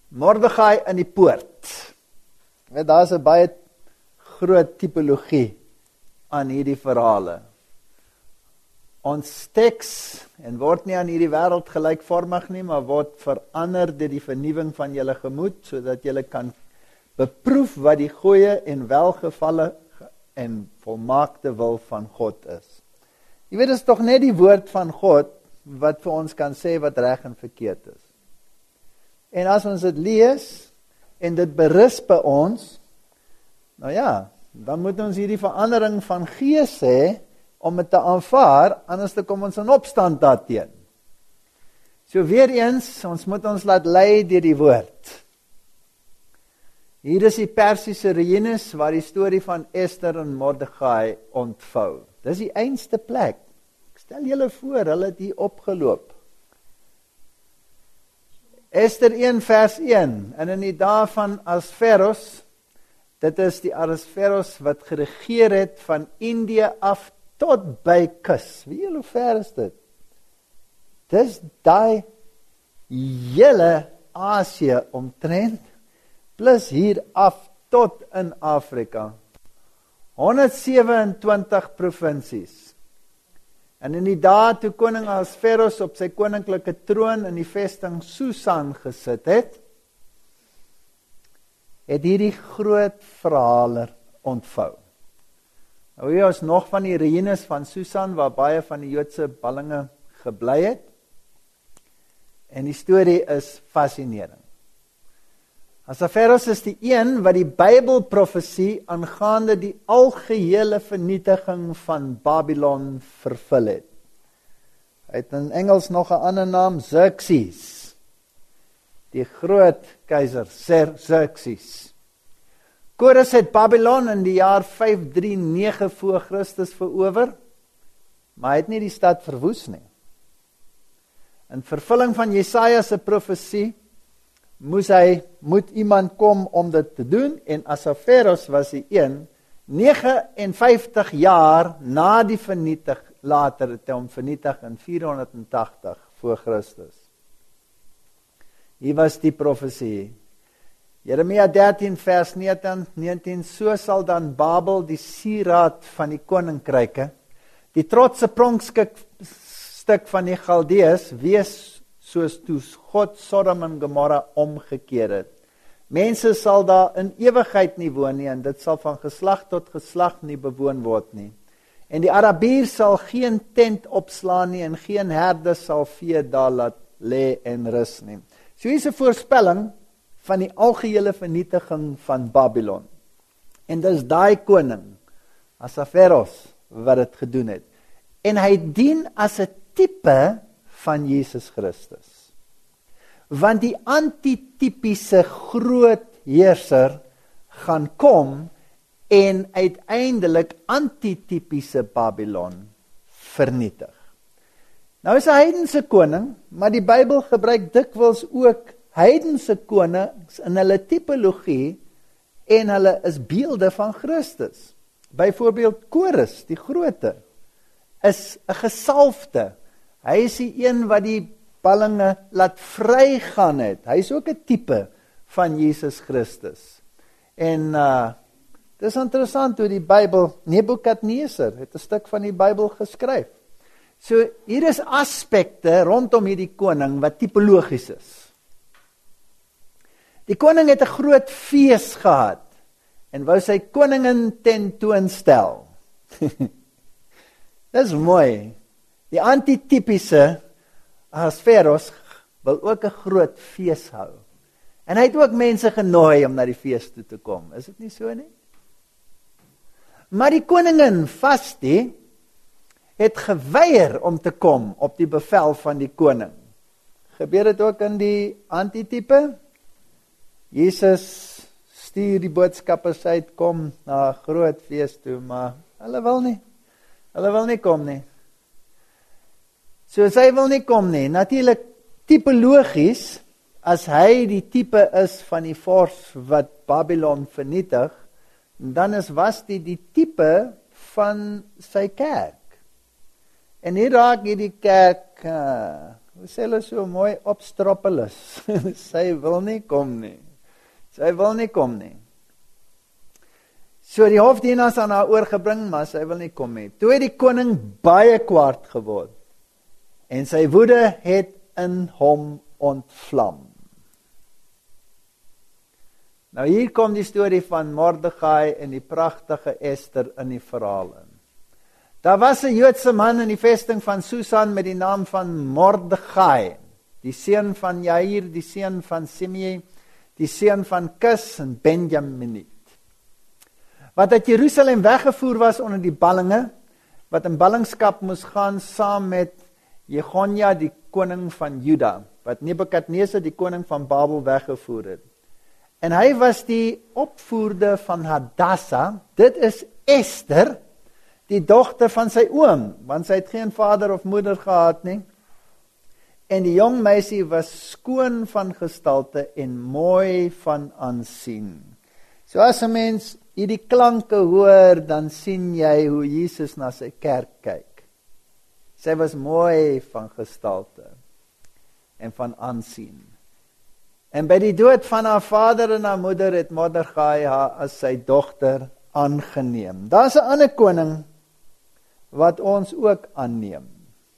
Mordegai in die poort. Daar is 'n baie groot tipologie aan hierdie verhale. Ons teks, en word nie aan hierdie wêreld gelykvormig nie, maar word verander deur die vernuwing van julle gemoed, sodat julle kan beproef wat die goeie en welgevalle en volmaakte wil van God is. Jy weet, dit is tog net die woord van God wat vir ons kan sê wat reg en verkeerd is. En as ons dit lees en dit berus by ons, nou ja, dan moet ons hierdie verandering van gees hê om dit te aanvaar, anders te kom ons in opstand daarteen. So weer eens, ons moet ons laat lei deur die woord. Hier is die Persiese ruïnes waar die storie van Ester en Mordegai ontvou. Dis die einste plek. Stel julle voor, hulle het hier opgeloop. Ester 1 vers 1, en in die dae van Ahasveros, dit is die Ahasveros wat geregeer het van Indië af tot by kus. Wie julle, hoe ver is dit? Dis daai hele Asië omtrent, plus hier af tot in Afrika. 127 provinsies. En in die dae toe koning Ahasveros op sy koninklike troon in die vesting Susan gesit het hierdie groot verhaler ontvou. Nou hier is nog van die ruïnes van Susan, waar baie van die Joodse ballinge gebly het. En die storie is fascinerend. Ahasveros is die een wat die Bybelprofesie aangaande die algehele vernietiging van Babylon vervul het. Hy het in Engels nog 'n ander naam, Xerxes. Die groot keiser, Xerxes. Kores het Babylon in die jaar 539 voor Christus verower, maar hy het nie die stad verwoes nie. In vervulling van Jesaja se profesie moet iemand kom om dit te doen, en Ahasveros was die een, 59 jaar na die later het hy hom vernietig in 480 voor Christus. Hier was die profesie. Jeremia 13 vers 19, so sal dan Babel die sieraad van die koninkryke, die trotse pronkstuk van die Galdeërs, wees soos toe God Sodom en Gomorra omgekeer het. Mense sal daar in ewigheid nie woon nie, en dit sal van geslag tot geslag nie bewoon word nie. En die Arabier sal geen tent opslaan nie, en geen herde sal vee daar laat lê en rus nie. So hier is 'n voorspelling van die algehele vernietiging van Babylon. En dis daai koning, Ahasveros, wat dit gedoen het. En hy dien as 'n tipe van Jesus Christus. Want die antitipiese groot heerser gaan kom en uiteindelik antitipiese Babylon vernietig. Nou is hy 'n heidense koning, maar die Bybel gebruik dikwels ook heidense konings in hulle tipologie, en hulle is beelde van Christus. Byvoorbeeld Kores, die groote, is 'n gesalfde. Hy is die een wat die ballinge laat vrygaan het. Hy is ook 'n tipe van Jesus Christus. En dis interessant hoe die Bybel, Nebukadneser het 'n stuk van die Bybel geskryf. So hier is aspekte rondom hierdie koning wat tipologies is. Die koning het 'n groot fees gehad en wou sy koningin tentoonstel. Dis mooi. Die antitipiese Ahasveros wil ook 'n groot fees hou. En hy het ook mense genooi om na die fees toe te kom. Is dit nie so nie? Maar die koningin Vashti het geweier om te kom op die bevel van die koning. Gebeur dit ook in die antitipe? Jesus stuur die boodskappers uit, kom na 'n groot fees toe, maar hulle wil nie. Hulle wil nie kom nie. So sy wil nie kom nie. Natuurlik tipologies, as hy die tipe is van die vors wat Babylon vernietig, dan was die tipe van sy kerk. En hier raak hierdie kerk Hoe sê hulle so mooi, obstropolis. Sy wil nie kom nie. Sy wil nie kom nie. So die hofdienaars aan haar oorgebring, maar sy wil nie kom nie. Toe het die koning baie kwaad geword. En sy woede het in hom ontvlam. Nou hier kom die storie van Mordegai en die pragtige Ester in die verhaal in. Daar was 'n Joodse man in die vesting van Susan met die naam van Mordegai, die seun van Jair, die seun van Simei, die seun van Kis en Benjaminit, wat uit Jerusalem weggevoer was onder die ballinge, wat in ballingskap moes gaan saam met Jegonja, die koning van Juda, wat Nebukadneser, die koning van Babel, weggevoer het. En hy was die opvoerder van Hadassa, dit is Ester, die dogter van sy oom, want sy het geen vader of moeder gehad nie. En die jong meisie was skoon van gestalte en mooi van aansien. So as 'n mens hierdie klanke hoor, dan sien jy hoe Jesus na sy kerk kyk. Sy was mooi van gestalte en van aansien. En by die dood van haar vader en haar moeder het Mordegai haar as sy dogter aangeneem. Daar's 'n ander koning wat ons ook aanneem.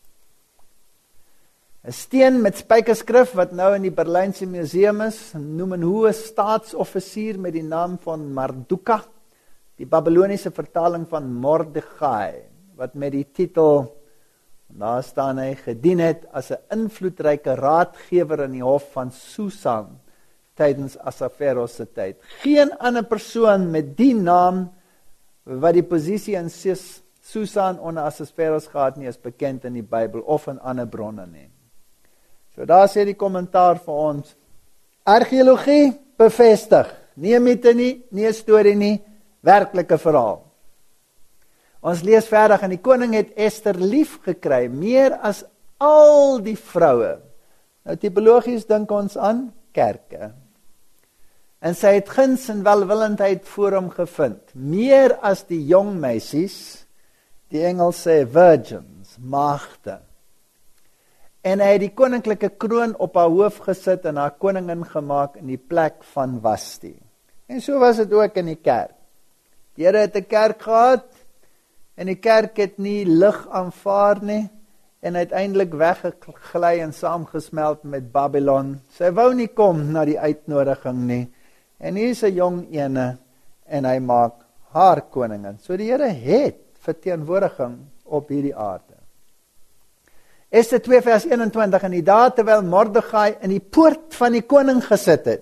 'n Steen met spykerskrif wat nou in die Berlynse museum is, noem 'n hoë staatsoffisier met die naam van Marduka, die Babyloniese vertaling van Mordegai, wat met die titel, daar staan hy, gedien het as 'n invloedryke raadgewer in die hof van Susan tydens Ahasveros se tyd. Geen ander persoon met die naam wat die posisie in Susan onder Ahasveros gehad nie, is bekend in die Bybel of in ander bronne nie. So daar sê die kommentaar vir ons, argeologie bevestig, nie 'n mite nie, nie 'n storie nie, werklike verhaal. Ons lees verder, en die koning het Ester lief gekry, meer as al die vroue. Nou tipologies dink ons aan kerke. En sy het guns en welwillendheid voor hom gevind, meer as die jong meisies, die Engels sê virgins, maagde. En hy het die koninklike kroon op haar hoof gesit en haar koningin gemaak in die plek van Vashti. En so was dit ook in die kerk. Die Here het 'n kerk gehad, en die kerk het nie lig aanvaar nie, en uiteindelik weggegly en saamgesmelt met Babylon. Sy wou nie kom na die uitnodiging nie, en hier is 'n jong ene, en hy maak haar koningin. So die Here het verteenwoordiging op hierdie aarde. Ester 2 vers 21, en die dae terwyl Mordegai in die poort van die koning gesit het.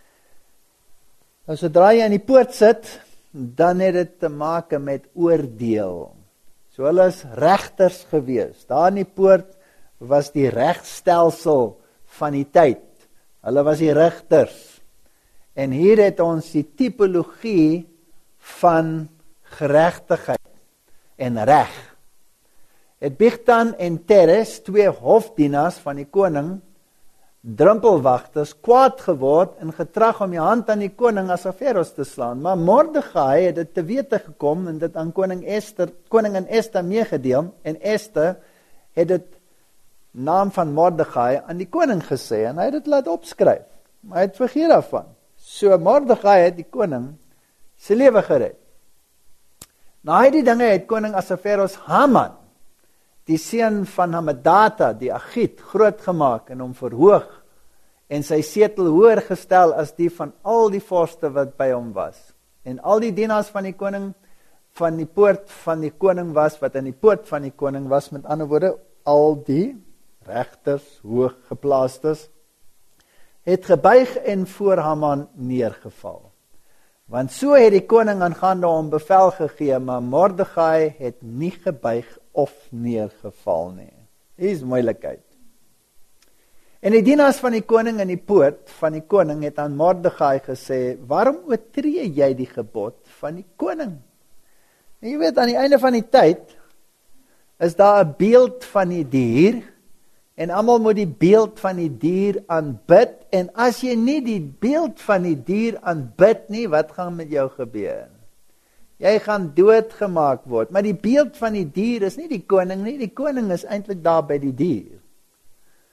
Nou sodra jy in die poort sit, dan het dit te maak met oordeel. So hulle is regters gewees. Daar in die poort was die regstelsel van die tyd. Hulle was die regters. En hier het ons die tipologie van geregtigheid en reg. Het Bigtan en Teres, 2 hofdienaars van die koning, drumpelwagters, kwaad geword en getrag om die hand aan die koning Ahasveros te slaan. Maar Mordegai het dit te wete gekom en dit aan koningin Ester meegedeel, en Ester het dit naam van Mordegai aan die koning gesê, en hy het dit laat opskryf, maar hy het vergeet daarvan. So Mordegai het die koning sy lewe gered. Na hierdie dinge het koning Ahasveros Haman, die seun van Hamedata, die Agit, groot gemaak en hom verhoog, en sy setel hoër gestel as die van al die vorste wat by hom was. En al die dienaars van die koning, van die poort van die koning was, wat in die poort van die koning was, met ander woorde, al die regters, hoog geplaastes, het gebuig en voor Haman neergeval. Want so het die koning aangaande hom bevel gegee, maar Mordegai het nie gebuig of neergeval nie. Hier is moeilikheid. En die dienaars van die koning in die poort van die koning het aan Mordegai gesê, waarom oortree jy die gebod van die koning? En jy weet, aan die einde van die tyd, is daar 'n beeld van die dier, en almal moet die beeld van die dier aanbid, en as jy nie die beeld van die dier aanbid nie, wat gaan met jou gebeur? Jy gaan doodgemaak word, maar die beeld van die dier is nie die koning nie, die koning is eintlik daar by die dier.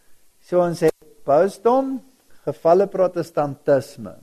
So ons het pausdom, gevalle protestantisme.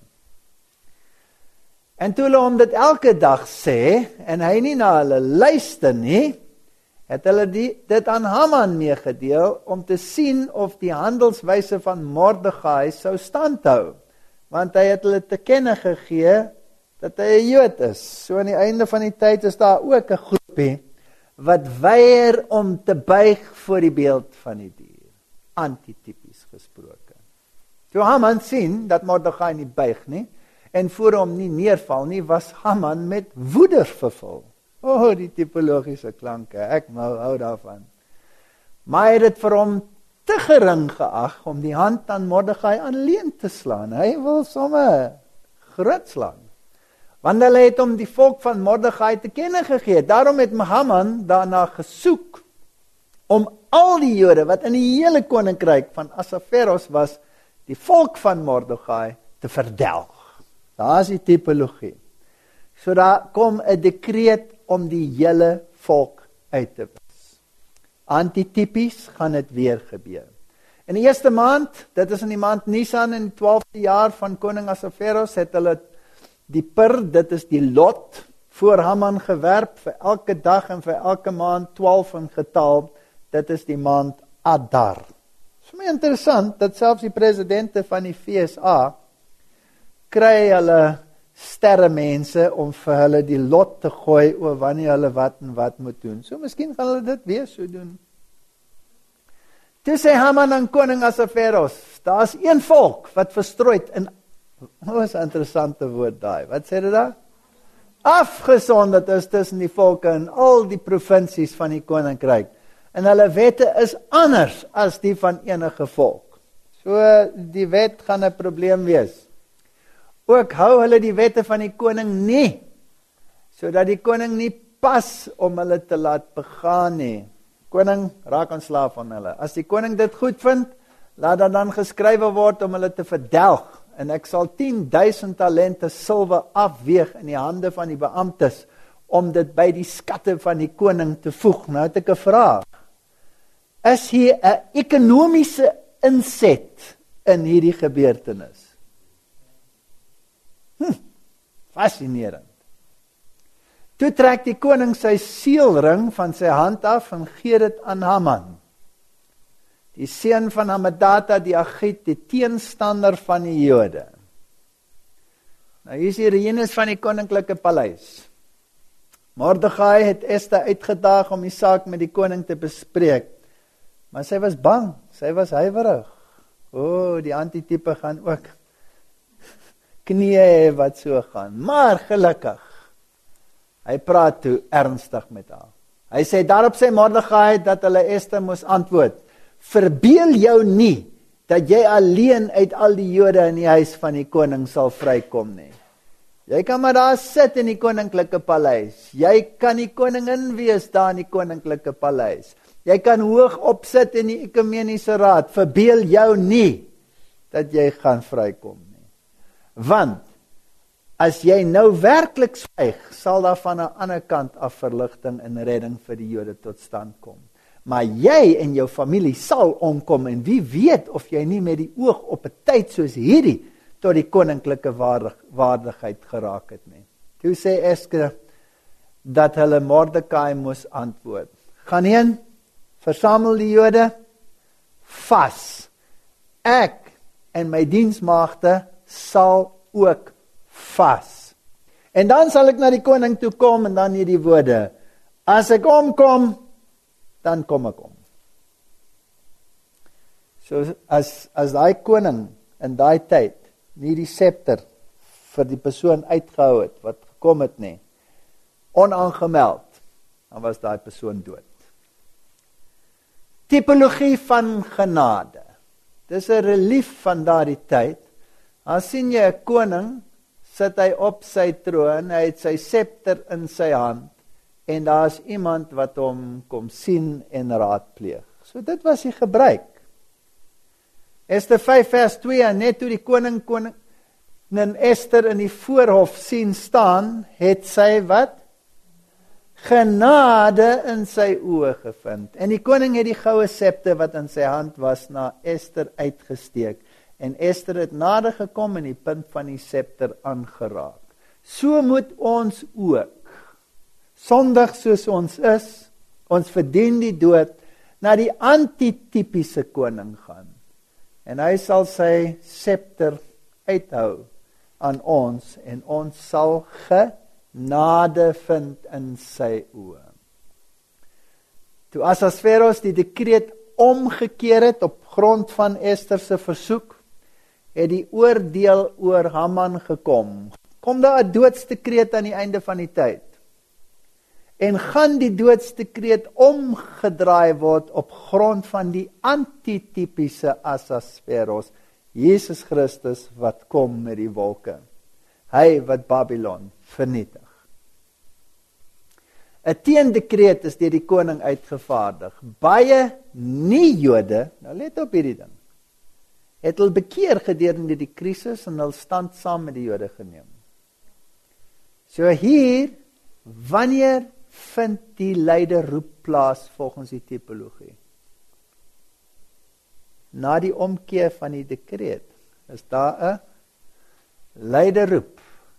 En toe hulle hom dit elke dag sê, en hy nie na hulle luister nie, het hulle dit aan Haman meegedeel, om te sien of die handelswyse van Mordegai sou standhou, want hy het hulle te kenne gegee, dat hy 'n Jood is. So aan die einde van die tyd is daar ook 'n groepie, wat weier om te buig voor die beeld van die dier, antitypies gesproke. Toe Haman sien, dat Mordegai nie buig nie, en voor hom nie neerval nie, was Haman met woede vervul. Die typologiese klanke, ek hou daarvan. Maar hy het dit vir hom te gering geag, om die hand aan Mordegai alleen te slaan. Hy wil sommer groot slaan. Want hulle het hom die volk van Mordegai te kenne gegee. Daarom het Haman daarna gesoek, om al die Jode, wat in die hele koninkryk van Ahasveros was, die volk van Mordegai te verdelg. Daar is die typologie. So daar kom 'n dekreet om die hele volk uit te wis. Antitypies gaan dit weer gebeur. In die eerste maand, dit is in die maand Nisan, in die 12de jaar van koning Ahasveros, het hulle die dit is die lot, voor Haman gewerp, vir elke dag en vir elke maand 12 in getal, dit is die maand Adar. Dit is my interessant, dat selfs die presidente van die FSA, kry hulle sterremense om vir hulle die lot te gooi oor wanneer hulle wat en wat moet doen. So miskien gaan hulle dit weer so doen. Toe sê Haman aan koning Ahasveros, daar is een volk wat verstrooid in, is 'n interessante woord daai, wat sê dit daar? Afgesonderd is tussen die volke in al die provinsies van die koninkryk. En hulle wette is anders as die van enige volk. So die wet gaan 'n probleem wees. Ook hou hulle die wette van die koning nie, sodat die koning nie pas om hulle te laat begaan nie. Koning raak ontslaaf van hulle. As die koning dit goed vind, laat dat dan geskrywe word om hulle te verdelg. En ek sal 10.000 talente silwer afweeg in die hande van die beamptes, om dit by die skatte van die koning te voeg. Nou het ek 'n vraag. Is hier 'n ekonomiese inset in hierdie gebeurtenis? Fascinerend. Toe trek die koning sy seelring van sy hand af en gee dit aan Haman, die seun van Hammedata die Agit, die teenstander van die Jode. Nou hier is die reënes van die koninklike paleis. Mordegai het Ester uitgedaag om die saak met die koning te bespreek, maar sy was bang, sy was huiwerig. Die antitype gaan ook knieë wat so gaan, maar gelukkig, hy praat toe ernstig met haar. Hy sê, daarop sê Mordegai dat hulle Ester moes antwoord, verbeel jou nie, dat jy alleen uit al die Jode in die huis van die koning sal vrykom nie. Jy kan maar daar sit in die koninklike paleis, jy kan die koningin wees daar in die koninklike paleis, jy kan hoog opsit in die ekumeniese raad, verbeel jou nie, dat jy gaan vrykom nie. Want, as jy nou werklik swyg, sal daar van 'n ander kant af verligting en redding vir die Jode tot stand kom. Maar jy en jou familie sal omkom, en wie weet of jy nie met die oog op 'n tyd soos hierdie, tot die koninklike waardigheid geraak het nie. Toe sê Ester, dat hulle Mordekai moes antwoord. Gaan heen, versamel die Jode, vas. Ek en my diensmaagde sal ook vas. En dan sal ek na die koning toe kom, en dan hierdie woorde, as ek omkom, dan kom ek om. So as daai koning in daai tyd nie die scepter vir die persoon uitgehou het, wat gekom het nie, onaangemeld, dan was daai persoon dood. Typologie van genade. Dis 'n relief van daardie tyd. As sien jy 'n koning, sit hy op sy troon, hy het sy scepter in sy hand, en daar is iemand wat hom kom sien en raadpleeg. So dit was die gebruik. Ester 5 vers 2, net toe die koningin Ester in die voorhof sien staan, het sy wat? genade in sy oë gevind. En die koning het die goue septer wat in sy hand was na Ester uitgesteek. En Ester het nader gekom en die punt van die septer aangeraak. So moet ons ook, sondig soos ons is, ons verdien die dood, na die antitypiese koning gaan. En hy sal sy septer uithou aan ons, en ons sal genade vind in sy oë. Toe Ahasveros die dekreet omgekeer het op grond van Ester se versoek, het die oordeel oor Haman gekom. Kom daar 'n doodsdekreet aan die einde van die tyd? En gaan die doodsdekreet omgedraai word op grond van die antitypiese Ahasveros, Jesus Christus wat kom met die wolke. Hy wat Babylon vernietig. 'n teendekreet is deur die koning uitgevaardig. Baie nie-Jode, nou let op hierdie ding, het hulle bekeer gedurende die krisis en hulle stand saam met die Jode geneem. So hier, wanneer vind die leiderroep plaas volgens die tipologie? Na die omkeer van die dekreet is daar 'n leiderroep.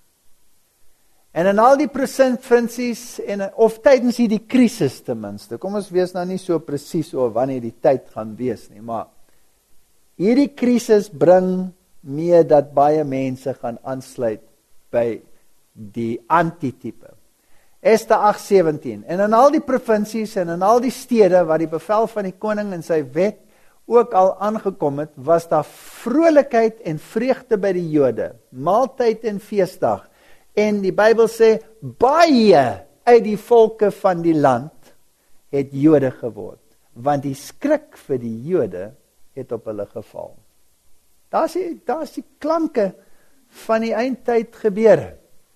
En in al die provinsies, of tydens hierdie krisis ten minste, kom ons wees nou nie so presies oor wanneer die tyd gaan wees nie, maar hierdie krisis bring mee dat baie mense gaan aansluit by die antitype. Ester 8:17. En in al die provinsies en in al die stede waar die bevel van die koning en sy wet ook al aangekom het, was daar vrolikheid en vreugde by die Jode, maaltyd en feesdag. En die Bybel sê, baie uit die volke van die land het Jode geword, want die skrik vir die Jode het op hulle geval. Daar is die klanke van die eindtyd gebeure.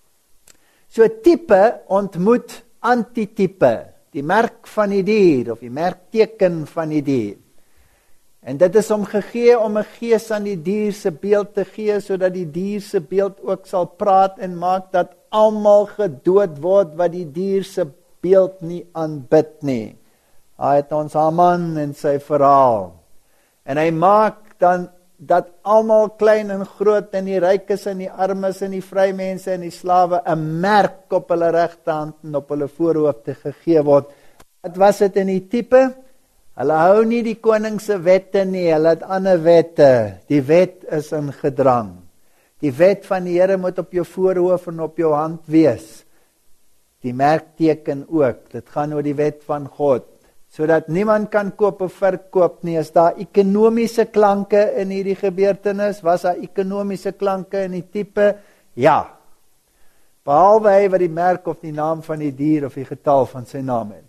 So tipe ontmoet antitype, die merk van die dier, of die merkteken van die dier. En dit is gegee om 'n gees aan die dier se beeld te gee, sodat die dier se beeld ook sal praat en maak dat almal gedood word wat die dier se beeld nie aanbid nie. Hy het ons Haman en sy verhaal. En hy maak dan dat almal klein en groot en die rykes en die armes en die vrymense en die slawe 'n merk op hulle regterhand en op hulle voorhoofde gegee word. Wat was dit in die tipe? Hulle hou nie die koning se wette nie, hulle het ander wette. Die wet is in gedrang. Die wet van die Here moet op jou voorhoof en op jou hand wees. Die merkteken ook. Dit gaan oor die wet van God. Sodat niemand kan koop of verkoop nie. Is daar ekonomiese klanke in hierdie gebeurtenis? Was daar ekonomiese klanke in die tipe? Ja. Behalwe hy wat die merk of die naam van die dier of die getal van sy naam het.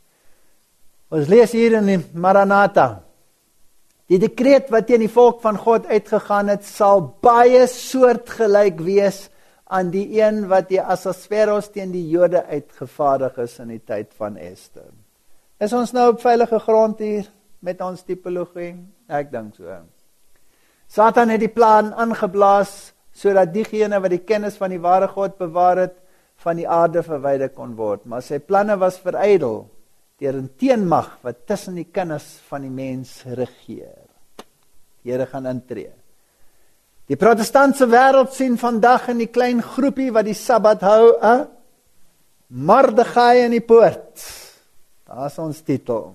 Ons lees hier in die Maranatha. Die dekreet wat teen die volk van God uitgegaan het, sal baie soortgelyk wees aan die een wat die Ahasveros teen die Jode uitgevaardig is in die tyd van Ester. Is ons nou op veilige grond hier met ons tipologie? Ek dink so. Satan het die plan aangeblaas sodat diegene wat die kennis van die ware God bewaar het, van die aarde verwyder kon word. Maar sy planne was verydel deur 'n teenmag wat tussen die kinders van die mens regeer. Die Here gaan intree. Die protestantse wêreld sien vandag in die klein groepie wat die Sabbat hou, 'n Mordegai in die poort. Daar is ons titel.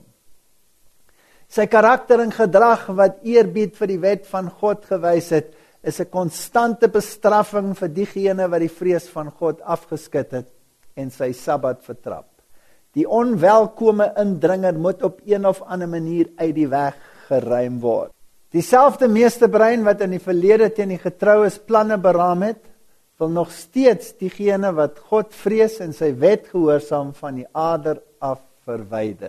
Sy karakter en gedrag wat eerbied vir die wet van God gewys het, is 'n konstante bestraffing vir diegene wat die vrees van God afgeskit het en sy Sabbat vertrap. Die onwelkome indringer moet op een of ander manier uit die weg geruim word. Dieselfde meesterbrein wat in die verlede teen die getroues planne beraam het, wil nog steeds diegene wat God vrees en sy wet gehoorsaam van die aarde af verwyder.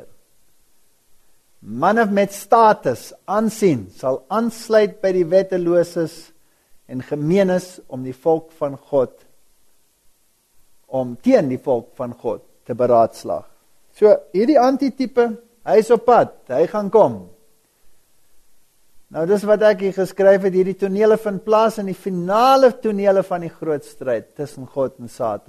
Manne met status, aansien, sal aansluit by die wetteloses en gemeenes om die volk van God, om teen die volk van God te beraadslag. So, hierdie antitype, hy is op pad, hy gaan kom. Nou, dis wat ek hier geskryf het, hierdie tonele vind plaas in die finale tonele van die groot stryd tussen God en Satan.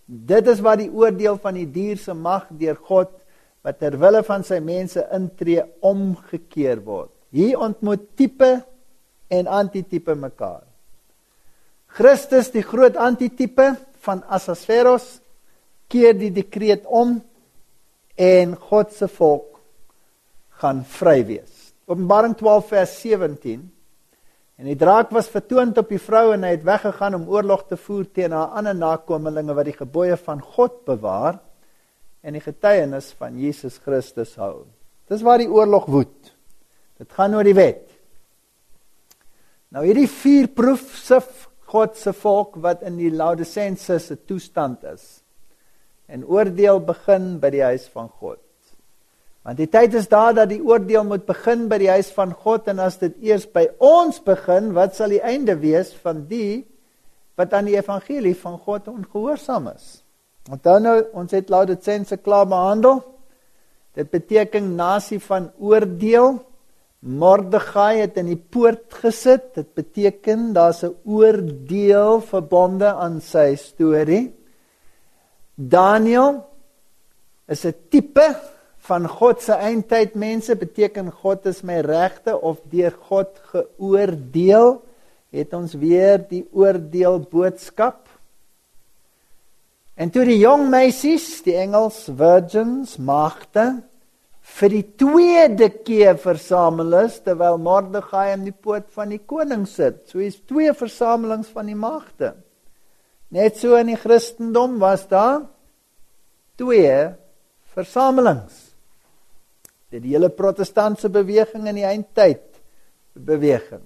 Dit is wat die oordeel van die dier se mag deur God, wat ter wille van sy mense intree, omgekeer word. Hier ontmoet tipe en antitipe mekaar. Christus, die groot antitipe van Ahasveros, keer die dekreet om en God se volk gaan vry wees. Openbaring 12 vers 17. En die draak was vertoond op die vrou en hy het weggegaan om oorlog te voer teen haar ander nakomelinge wat die gebooie van God bewaar en die getuienis van Jesus Christus hou. Dis waar die oorlog woed. Dit gaan oor die wet. Nou hierdie 4 proefsif God se volk wat in die Laodiceense se toestand is. En oordeel begin by die huis van God. Want die tyd is daar dat die oordeel moet begin by die huis van God, en as dit eers by ons begin, wat sal die einde wees van die wat aan die evangelie van God ongehoorsaam is? Onthou nou, ons het Laodiceense klaar behandel. Dit beteken nasie van oordeel. Mordegai het in die poort gesit. Dit beteken daar's 'n oordeel verbonde aan sy storie. Daniel is 'n tipe van God se eindtyd mense, beteken God is my regte of deur God geoordeel. Het ons weer die oordeel boodskap. En toe die jong meisies, die Engels virgins, maagde, vir die tweede keer versamel is, terwyl Mordegai aan die poort van die koning sit. So is 2 versamelings van die maagde. Net so in die Christendom was daar 2 versamelings. Die hele protestantse beweging in die eindtyd beweging.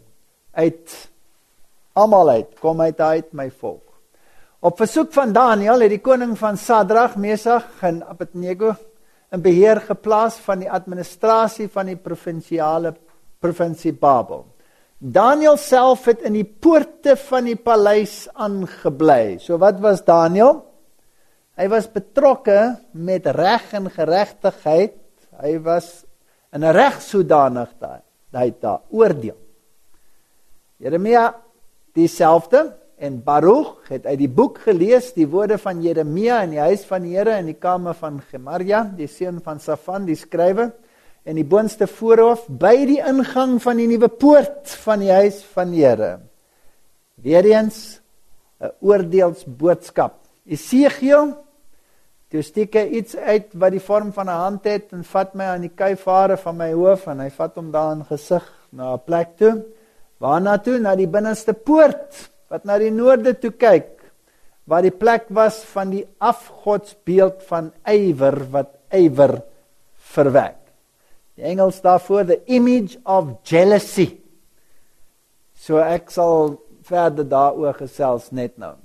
Almal uit, kom uit my volk. Op versoek van Daniel het die koning van Sadrag, Mesach en Abednego in beheer geplaas van die administrasie van die provinsie Babel. Daniel self het in die poorte van die paleis aangebly. So wat was Daniel? Hy was betrokke met reg en geregtigheid. Hy was in 'n regssodanigheid daar oordeel. Jeremia dieselfde, en Baruch het uit die boek gelees die woorde van Jeremia in die huis van die Here in die kamer van Gemaria, die seun van Safan, die skrywer, en die boonste voorhoof by die ingang van die nuwe poort van die huis van die Here. Weereens 'n oordeelsboodskap. Esegiel, toe steek hy iets uit wat die vorm van 'n hand het en vat my aan die kuifhare van my hoof en hy vat hom daar in gesig na 'n plek toe. Waarna toe? Na die binneste poort wat na die noorde toe kyk, waar die plek was van die afgodsbeeld van ywer wat ywer verwek. Die Engels daarvoor, the image of jealousy. So ek sal verder daaroor gesels net nou.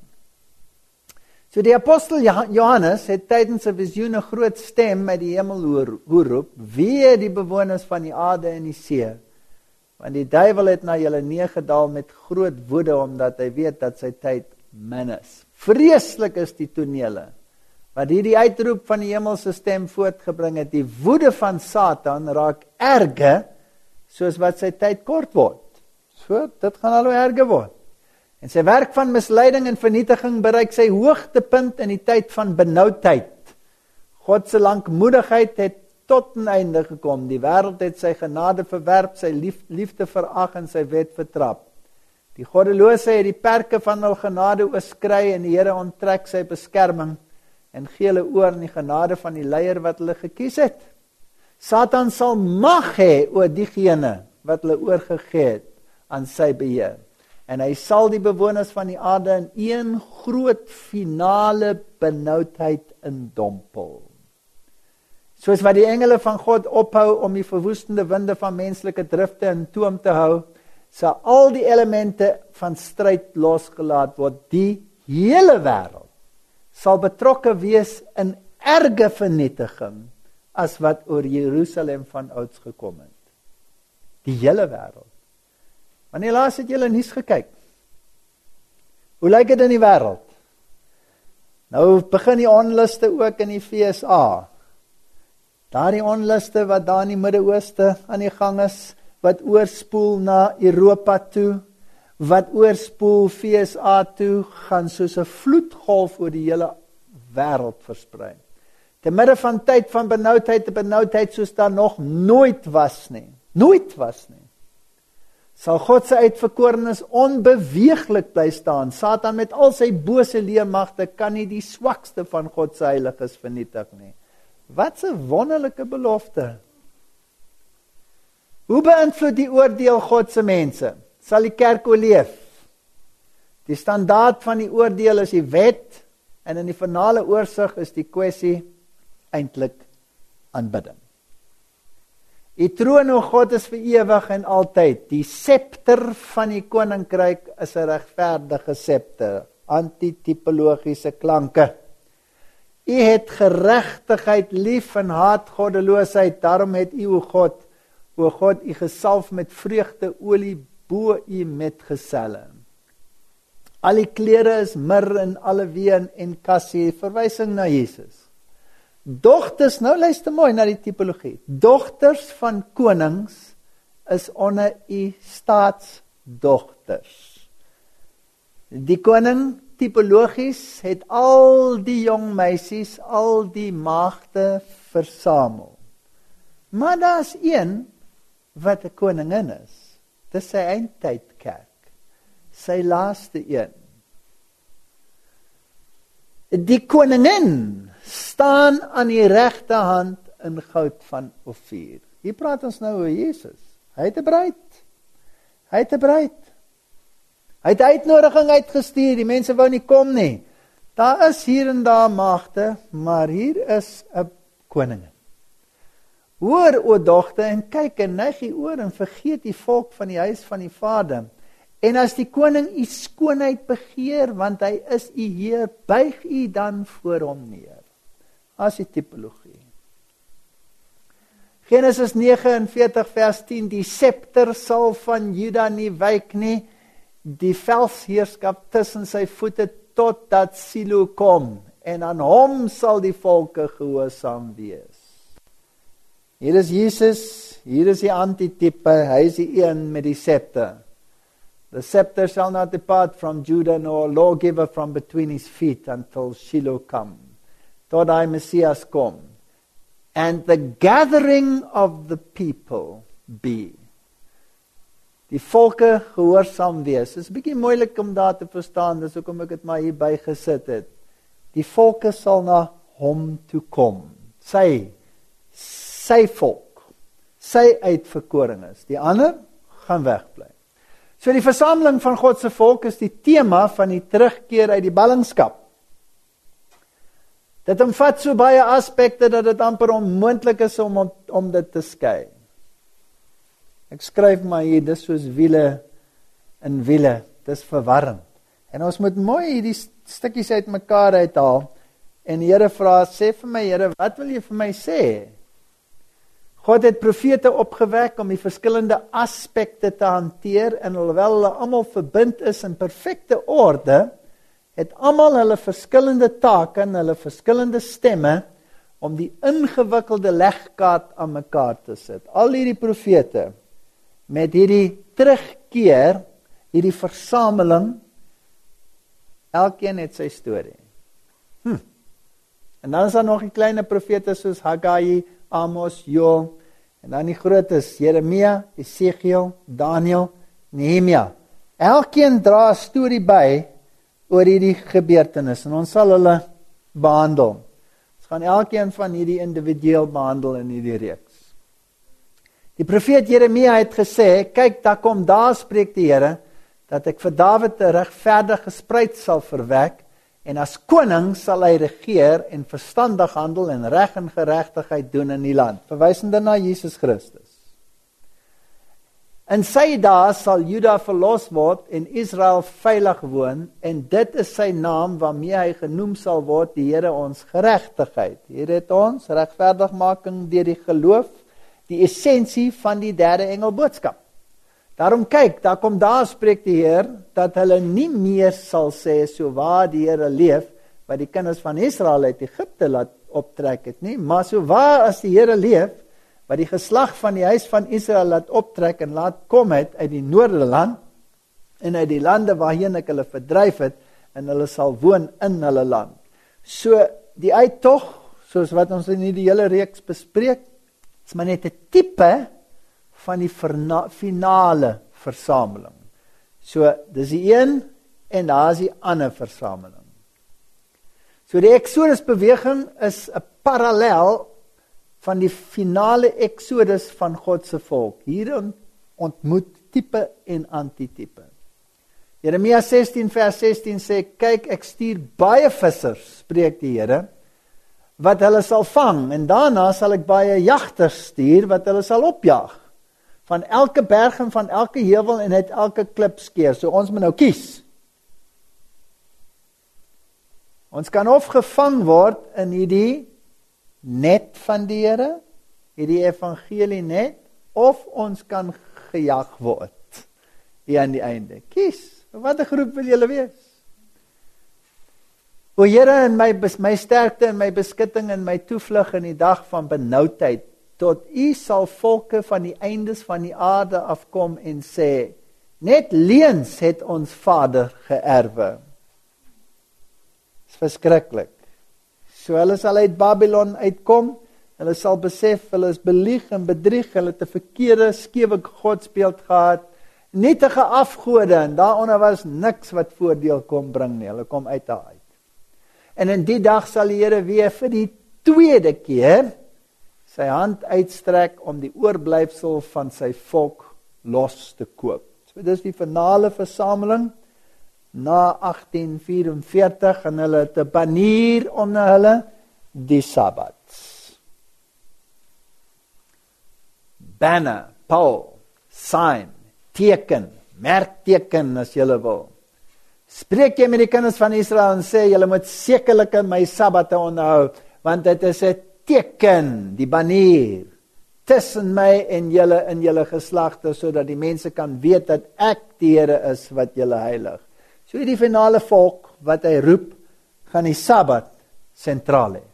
So die apostel Johannes het tydens 'n visioen 'n groot stem uit die hemel hoor roep, wee die bewoners van die aarde en die see, want die duiwel het na julle neergedaal met groot woede, omdat hy weet dat sy tyd min is. Vreeslik is die tonele, wat hierdie uitroep van die hemelse stem voortgebring het. Die woede van Satan raak erger, soos wat sy tyd kort word. So, dit gaan al hoe erger word. En sy werk van misleiding en vernietiging bereik sy hoogtepunt in die tyd van benoudheid. God se lankmoedigheid het tot 'n einde gekom. Die wêreld het sy genade verwerp, sy liefde verag en sy wet vertrap. Die goddelose het die perke van hul genade oorskry en die Here onttrek sy beskerming en gee hulle oor aan die genade van die leier wat hulle gekies het. Satan sal mag hê oor diegene wat hulle oorgegee het aan sy beheer. En hy sal die bewoners van die aarde in een groot finale benoudheid indompel. Soos wat die engele van God ophou om die verwoestende winde van menslike drifte in toom te hou, sal al die elemente van stryd losgelaat word. Die hele wêreld sal betrokke wees in erge vernietiging as wat oor Jerusalem van ouds gekom het. Die hele wêreld. Wanneer laas het julle nuus gekyk? Hoe lyk dit in die wêreld? Nou begin die onluste ook in die FSA. Daardie onluste wat daar in die Midde-Ooste aan die gang is, wat oorspoel na Europa toe, wat oorspoel FSA toe, gaan soos 'n vloedgolf oor die hele wêreld versprei. Te midde van tyd van benoudheid soos daar nog nooit was nie, sal God se uitverkorenes onbeweeglik bly staan. Satan met al sy bose leermagte kan nie die swakste van God se heiliges vernietig nie. Wat 'n wonderlike belofte. Hoe beïnvloed die oordeel God se mense? Sal die kerk oorleef? Die standaard van die oordeel is die wet, en in die finale oorsig is die kwessie eintlik aanbidding. Die troon o God is vir ewig en altyd. Die scepter van die koninkryk is 'n regverdige scepter. Antitipologiese klanke. U het geregtigheid lief en haat goddeloosheid. Daarom het u o God, u gesalf met vreugdeolie bo u metgeselle. Al die klere is mir en aleween en kassie, verwysing na Jesus. Dogters, nou luister mooi na die tipologie. Dogters van konings is onder u staatsdogters. Die koning tipologies het al die jong meisies, al die maagde versamel. Maar daar's een wat 'n koningin is. Dis sy eindtydkerk. Sy laaste een. Die koningin staan aan die regte hand in goud van Ofir. Hier praat ons nou oor Jesus. Hy het 'n bruid. Hy het uitnodiging uitgestuur, die mense wou nie kom nie. Daar is hier en daar maagde, maar hier is 'n koningin. Hoor o dogter en kyk en neig die oor en vergeet die volk van die huis van die Vader. En as die koning u skoonheid begeer, want hy is u Heer, buig u dan voor hom neer. As die tipologie. Genesis 49 vers 10, die scepter sal van Juda nie wyk nie, die velsheerskap tussen sy voete totdat Silo kom, en aan hom sal die volke gehoorsaam wees. Hier is Jesus, hier is die antitype, hy is die een met die scepter. The scepter shall not depart from Judah, nor lawgiver from between his feet until Shiloh come. Tot hy Messias kom. And the gathering of the people be. Die volke gehoorsaam wees. Dit is 'n bietjie moeilik om daar te verstaan, dis hoekom ek dit maar hier by gesit het. Die volke sal na hom toe kom. Sy volk, sy uitverkorenes. Die ander gaan wegbly. So die versameling van God se volk is die tema van die terugkeer uit die ballingskap. Dit omvat so baie aspekte dat dit amper onmoontlik is om dit te skei. Ek skryf maar hier, dis soos wiele in wiele, dis verwarrend. En ons moet mooi hierdie stukkies uit mekaar uithaal, en die Here vra, sê vir my Here, wat wil jy vir my sê? God het profete opgewek om die verskillende aspekte te hanteer, en alhoewel hulle almal verbind is in perfekte orde, het almal hulle verskillende take en hulle verskillende stemme om die ingewikkelde legkaart aan mekaar te sit. Al hierdie profete met hierdie terugkeer, hierdie versameling, elkeen het sy storie. En dan is daar nog die kleine profete soos Haggai, Amos, Joel, en dan die grootes, Jeremia, Esegiel, Daniel, Nehemia. Elkeen dra 'n storie by oor hierdie gebeurtenis, en ons sal hulle behandel. Ons gaan elkeen van hierdie individueel behandel in hierdie reeks. Die profeet Jeremia het gesê, kyk, daar spreek die Here, dat ek vir Dawid 'n regverdige spruit sal verwek, en as koning sal hy regeer en verstandig handel en reg en geregtigheid doen in die land. Verwysende na Jesus Christus. In sy dae sal Juda verlos word en Israel veilig woon, en dit is sy naam waarmee hy genoem sal word, die Here ons geregtigheid. Hier het ons regverdigmaking deur die geloof, die essensie van die derde engel boodskap. Daarom kyk, daar spreek die Heer, dat hulle nie meer sal sê, so waar die Here leef, wat die kinders van Israel uit Egipte laat optrek het nie, maar so waar as die Here leef, wat die geslag van die huis van Israel laat optrek en laat kom het uit die noordeland, en uit die lande waarheen ek hulle verdryf het, en hulle sal woon in hulle land. So die uittog, soos wat ons in die hele reeks bespreek, is maar net 'n tipe van die finale versameling. So dis die een en daar is die ander versameling. So die Exodus beweging is 'n parallel van die finale Exodus van God se volk. Hier ontmoet tipe en antitipe. Jeremia 16 vers 16 sê, kyk, ek stuur baie vissers, spreek die Here, wat hulle sal vang, en daarna sal ek baie jagters stuur, wat hulle sal opjaag, van elke berg en van elke heuwel en uit elke klip skeer. So ons moet nou kies. Ons kan of gevang word in hierdie net van die Here, hierdie evangelie net, of ons kan gejag word hier aan die einde. Kies, wat 'n groep wil julle wees? O Here, in my sterkte en my beskutting en my toevlug in die dag van benoudheid, tot U sal volke van die eindes van die aarde afkom en sê, net leuns het ons Vader geërwe. Dis verskriklik. So hulle sal uit Babylon uitkom, hulle sal besef, hulle is belieg en bedrieg, hulle het 'n verkeerde, skewe godsbeeld gehad, nietige afgode, en daaronder was niks wat voordeel kon bring nie, hulle kom uit daar uit. En in die dag sal die Here weer vir die tweede keer sy hand uitstrek om die oorblyfsel van sy volk los te koop. So dis die finale versameling na 1844 en hulle het 'n banier onder hulle, die Sabbat. Banner, paal, sign, teken, merkteken as julle wil. Spreek jy met die kinders van Israel en sê, julle moet sekerlik my Sabbatte onderhou, want dit is 'n teken, die banier, tussen my en julle in julle geslagte, sodat die mense kan weet dat ek die Here is wat julle heilig. So die finale volk wat hy roep, gaan die Sabbat sentraal hê.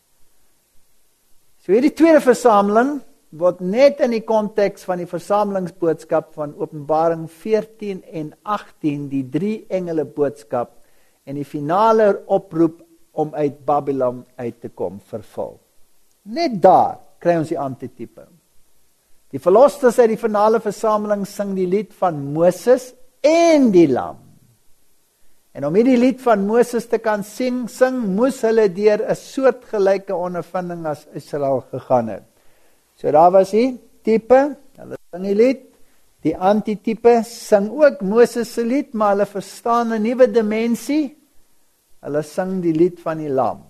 So hierdie tweede versameling word net in die konteks van die versamelingsboodskap van Openbaring 14 en 18, die 3 engele boodskap en die finale oproep om uit Babylon uit te kom vervul. Net daar kry ons die antitipe. Die verlosters uit die finale versameling sing die lied van Moses en die Lam. En om hierdie lied van Moses te kan sing, moes hulle deur 'n soortgelyke ondervinding as Israel gegaan het. So daar was die tipe, hulle sing die lied, die antitipe sing ook Moses se lied, maar hulle verstaan 'n nuwe dimensie, hulle sing die lied van die Lam.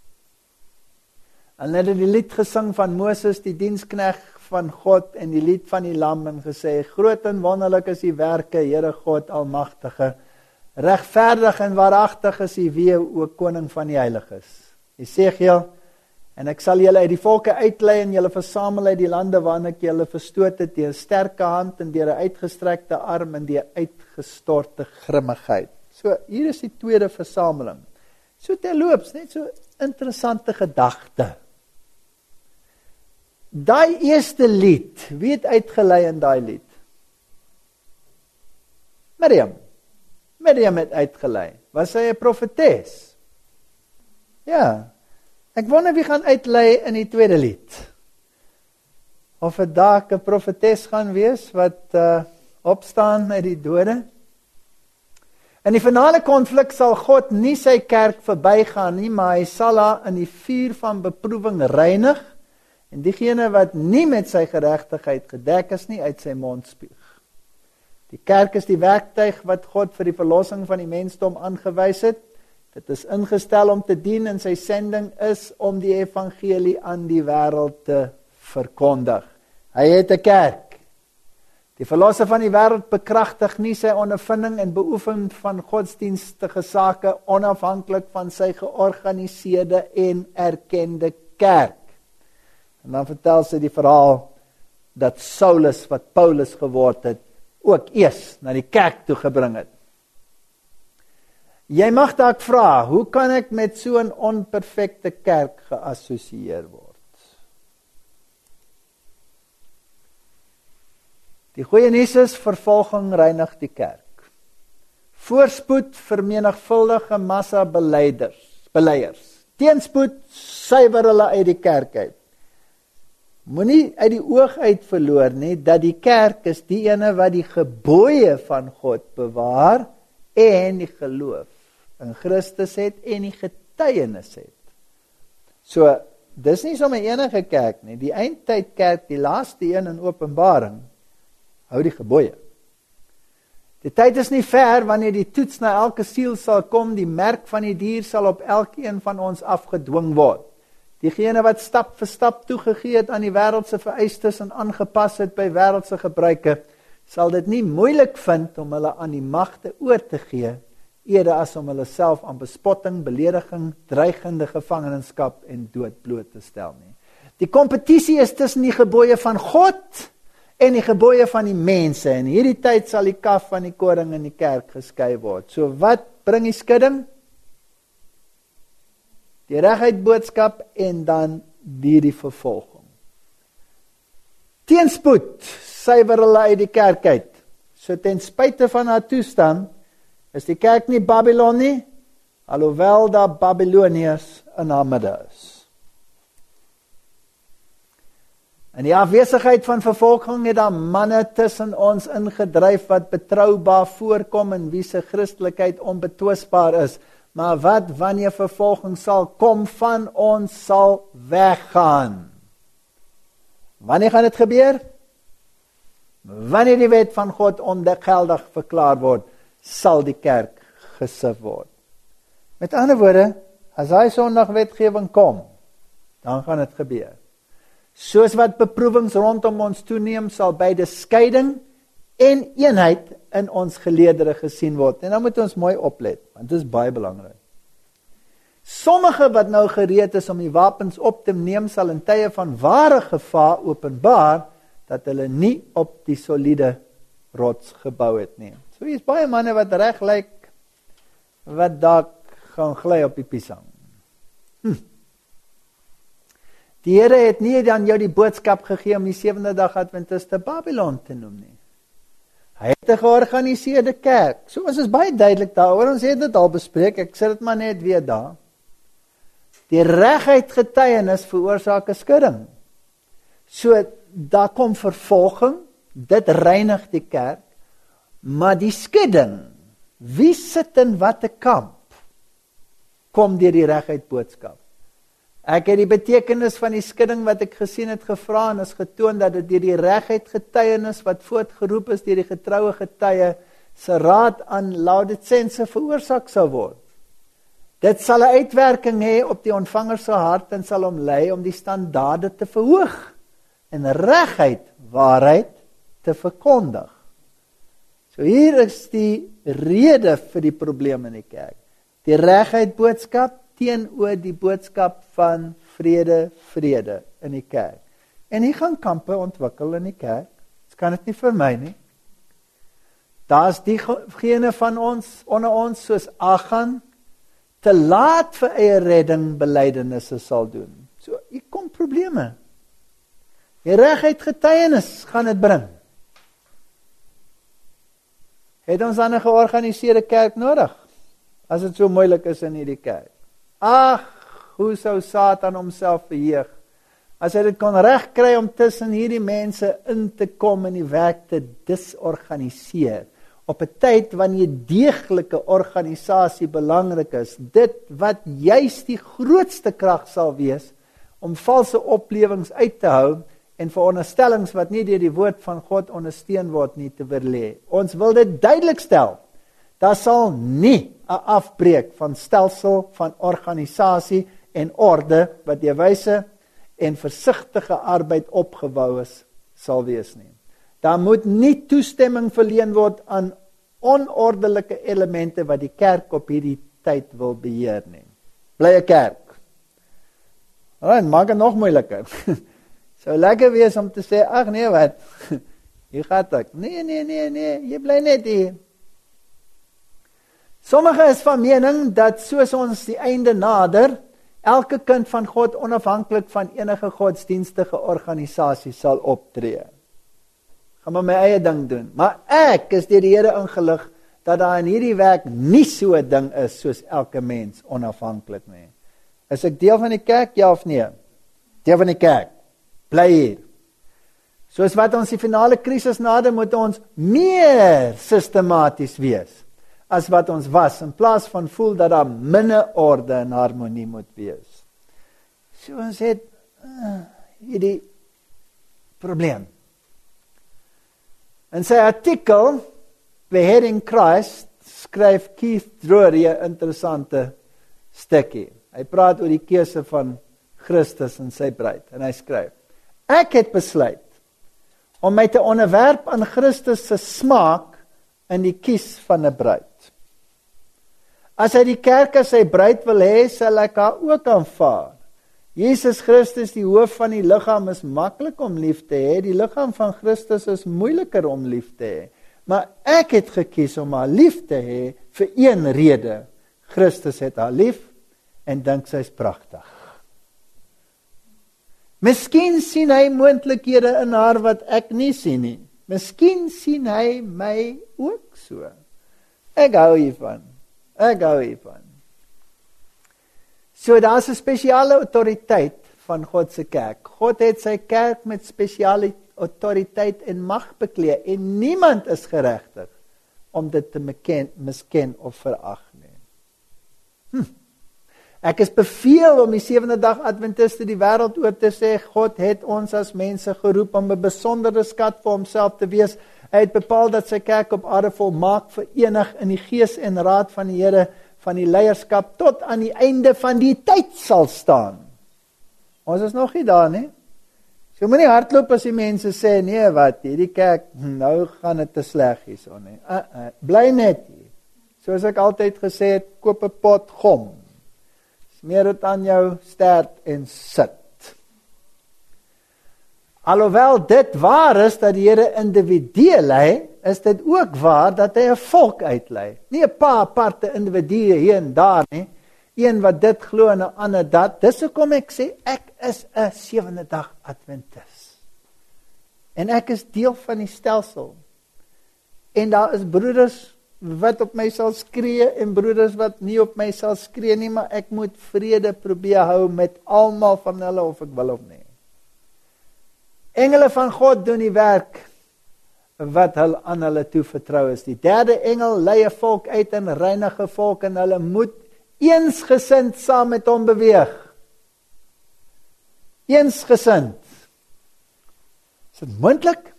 Hulle het die lied gesing van Moses, die dienskneg van God, en die lied van die Lam, en gesê, groot en wonderlik is die werke, Here God Almagtige, regverdig en waaragtig is U weë, o koning van die heiliges. Jesegiel, en ek sal julle uit die volke uitlei en julle versamel uit die lande waarin ek julle verstoot het, deur 'n sterke hand en deur 'n uitgestrekte arm en deur uitgestorte grimmigheid. So, hier is die tweede versameling. So terloops, net so interessante gedagte. Daai eerste lied, wie het uitgelei in daai lied? Miriam het uitgelei. Was sy 'n profetes? Ja. Ek wonder wie gaan uitlei in die tweede lied. Of het dalk 'n profetes gaan wees wat opstaan uit die dode? In die finale konflik sal God nie sy kerk verbygaan nie, maar hy sal haar in die vuur van beproewing reinig, en diegene wat nie met sy geregtigheid gedek is nie, uit sy mond spuug. Die kerk is die werktuig wat God vir die verlossing van die mensdom aangewys het. Dit is ingestel om te dien en sy sending is om die evangelie aan die wêreld te verkondig. Hy het 'n kerk. Die verlosser van die wêreld bekragtig nie sy ondervinding en beoefen van godsdienstige sake onafhanklik van sy georganiseerde en erkende kerk. En dan vertel sy die verhaal dat Saulus, wat Paulus geword het, ook eers na die kerk toe gebring het. Jy mag dalk vra, hoe kan ek met so 'n onperfekte kerk geassosieer word? Die goeie nuus is, vervolging reinig die kerk. Voorspoed vermenigvuldig 'n massa beleiders. beleiers. Teenspoed, suiwer hulle uit die kerk uit. Moenie uit die oog uit verloor nie, dat die kerk is die ene wat die gebooie van God bewaar en die geloof in Christus het en die getuienis het. So, dis nie sommer enige kerk nie, die eindtyd kerk, die laaste een in Openbaring, hou die gebooie. Die tyd is nie ver, wanneer die toets na elke siel sal kom, die merk van die dier sal op elkeen van ons afgedwing word. Diegene wat stap vir stap toegegee het aan die wêreldse vereistes en aangepas het by wêreldse gebruike, sal dit nie moeilik vind om hulle aan die magte oor te gee, eerder as om hulle self aan bespotting, belediging, dreigende gevangenskap en dood bloot te stel nie. Die kompetisie is tussen die gebooie van God en die gebooie van die mense. En hierdie tyd sal die kaf van die koring in die kerk geskei word. So wat bring die skudding? Die reguit boodskap en dan die vervolging. Teenspoed suiwer hulle uit die kerk uit. So ten spyte van haar toestand, is die kerk nie Babylon nie, alhoewel daar Babyloniërs in haar midde is. In die afwesigheid van vervolging het daar manne tussen ons ingedryf wat betroubaar voorkom en wie se Christelikheid onbetwisbaar is. Maar wat wanneer vervolging sal kom, van ons sal weggaan? Wanneer gaan dit gebeur? Wanneer die wet van God ongeldig verklaar word, sal die kerk gesif word. Met ander woorde, as hy Sondag wetgewing kom, dan gaan dit gebeur. Soos wat beproewings rondom ons toeneem, sal beide skeiding en eenheid in ons geleerdere gesien word. En dan moet ons mooi oplet, want dit is baie belangrik. Sommige wat nou gereed is om die wapens op te neem, sal in tye van ware gevaar openbaar, dat hulle nie op die soliede rots gebou het nie. So hier is baie manne wat reg lyk, wat dalk gaan gly op die piesang. Die Here het nie dan jou die boodskap gegee om die 7de dag Adventiste Babylon te noem nie. Hy het 'n georganiseerde kerk. So ons is baie duidelik daaroor, ons het dit al bespreek, ek sê dit maar net weer daar. Die reguit getuienis veroorsaak 'n skudding. So daar kom vervolging, dit reinig die kerk, maar die skudding, wie sit in watte kamp, kom deur die reguit boodskap. Ek het die betekenis van die skudding wat ek gesien het gevra en is getoon dat dit deur die reguit getuienis wat voortgeroep is deur die getroue getuie se raad aan Laodicense veroorsaak sou word. Dit sal 'n uitwerking hê op die ontvanger se hart en sal hom lei om die standaarde te verhoog en reguit, waarheid te verkondig. So hier is die rede vir die probleem in die kerk. Die reguit boodskap teenoor die boodskap van vrede in die kerk. En hier gaan kampe ontwikkel in die kerk. Dit kan dit nie vermy nie. Daar's diegene van ons, onder ons, soos Achan, te laat vir eie redding belydenisse sal doen. So, hier kom probleme. Die reguit getuienis gaan dit bring. Het ons dan 'n georganiseerde kerk nodig? As dit so moeilik is in hierdie kerk. Ag, hoe sou Satan homself verheug, as hy dit kon regkry om tussen hierdie mense in te kom en die werk te disorganiseer, op 'n tyd wanneer deeglike organisasie belangrik is, dit wat juist die grootste krag sal wees, om valse oplewings uit te hou, en veronderstellings wat nie deur die woord van God ondersteun word nie te verlê. Ons wil dit duidelik stel, daar sal nie 'n afbreek van stelsel, van organisasie en orde, wat deur wyse en versigtige arbeid opgebou is, sal wees nie. Daar moet nie toestemming verleen word aan onordelike elemente wat die kerk op hierdie tyd wil beheer nie. Bly 'n kerk. En maak dit nog moeiliker. Sou lekker wees om te sê, ag nee wat, hier gaat ek. Nee, jy bly net hier. Sommige is van mening dat soos ons die einde nader, elke kind van God onafhanklik van enige godsdienstige organisasie sal optree. Gaan maar my eie ding doen. Maar ek is deur die Here ingelig dat daar in hierdie werk nie so 'n ding is soos elke mens onafhanklik nie. Is ek deel van die kerk, ja of nee? Deel van die kerk. Bly hier. Soos wat ons die finale krisis nader, moet ons meer sistematies wees as wat ons was, in plaas van voel dat daar minder orde en harmonie moet wees. So ons het hierdie probleem. In sy artikel, Beheading Christ, skryf Keith Drury 'n interessante stukkie. Hy praat oor die keuse van Christus en sy bruid, en hy skryf: Ek het besluit om my te onderwerp aan Christus se smaak in die kies van 'n bruid. As hy die kerk as sy bruid wil hê, sal ek haar ook aanvaar. Jesus Christus, die hoof van die liggaam, is maklik om lief te hê. Die liggaam van Christus is moeiliker om lief te hê. Maar ek het gekies om haar lief te hê vir een rede. Christus het haar lief en dink sy's pragtig. Miskien sien hy moontlikhede in haar wat ek nie sien nie. Miskien sien hy my ook so. Ek hou hiervan. So daar's 'n spesiale autoriteit van God se kerk. God het sy kerk met spesiale autoriteit en mag bekleed en niemand is geregtig om dit te misken of verag nie. Ek is beveel om die 7de dag Adventiste die wêreld oop te sê, God het ons as mense geroep om 'n besondere skat vir homself te wees. Hy het bepaal dat sy kerk op aarde volmaak verenig in die gees en raad van die Here, van die leierskap tot aan die einde van die tyd sal staan. Ons is nog nie daar nie. So moenie hardloop as die mense sê, nee wat, hierdie kerk, nou gaan dit te sleg hierso nie. Bly net hier. Soos ek altyd gesê het, koop 'n pot gom. Smeer dit aan jou stert en sit. Alhoewel dit waar is dat die Here individue lei, is dit ook waar dat hy 'n volk uitlei. Nie 'n paar aparte individue hier en daar nie. Een wat dit glo en 'n ander dat. Dis hoekom ek sê ek is 'n 7de dag Adventis. En ek is deel van die stelsel. En daar is broeders wat op my sal skree en broeders wat nie op my sal skree nie, maar ek moet vrede probeer hou met almal van hulle of ek wil of nie. Engele van God doen die werk wat aan hulle toevertrou is. Die 3de engel lei 'n volk uit en reinig 'n volk en hulle moet eensgesind saam met hom beweeg. Eensgesind. Is dit moontlik?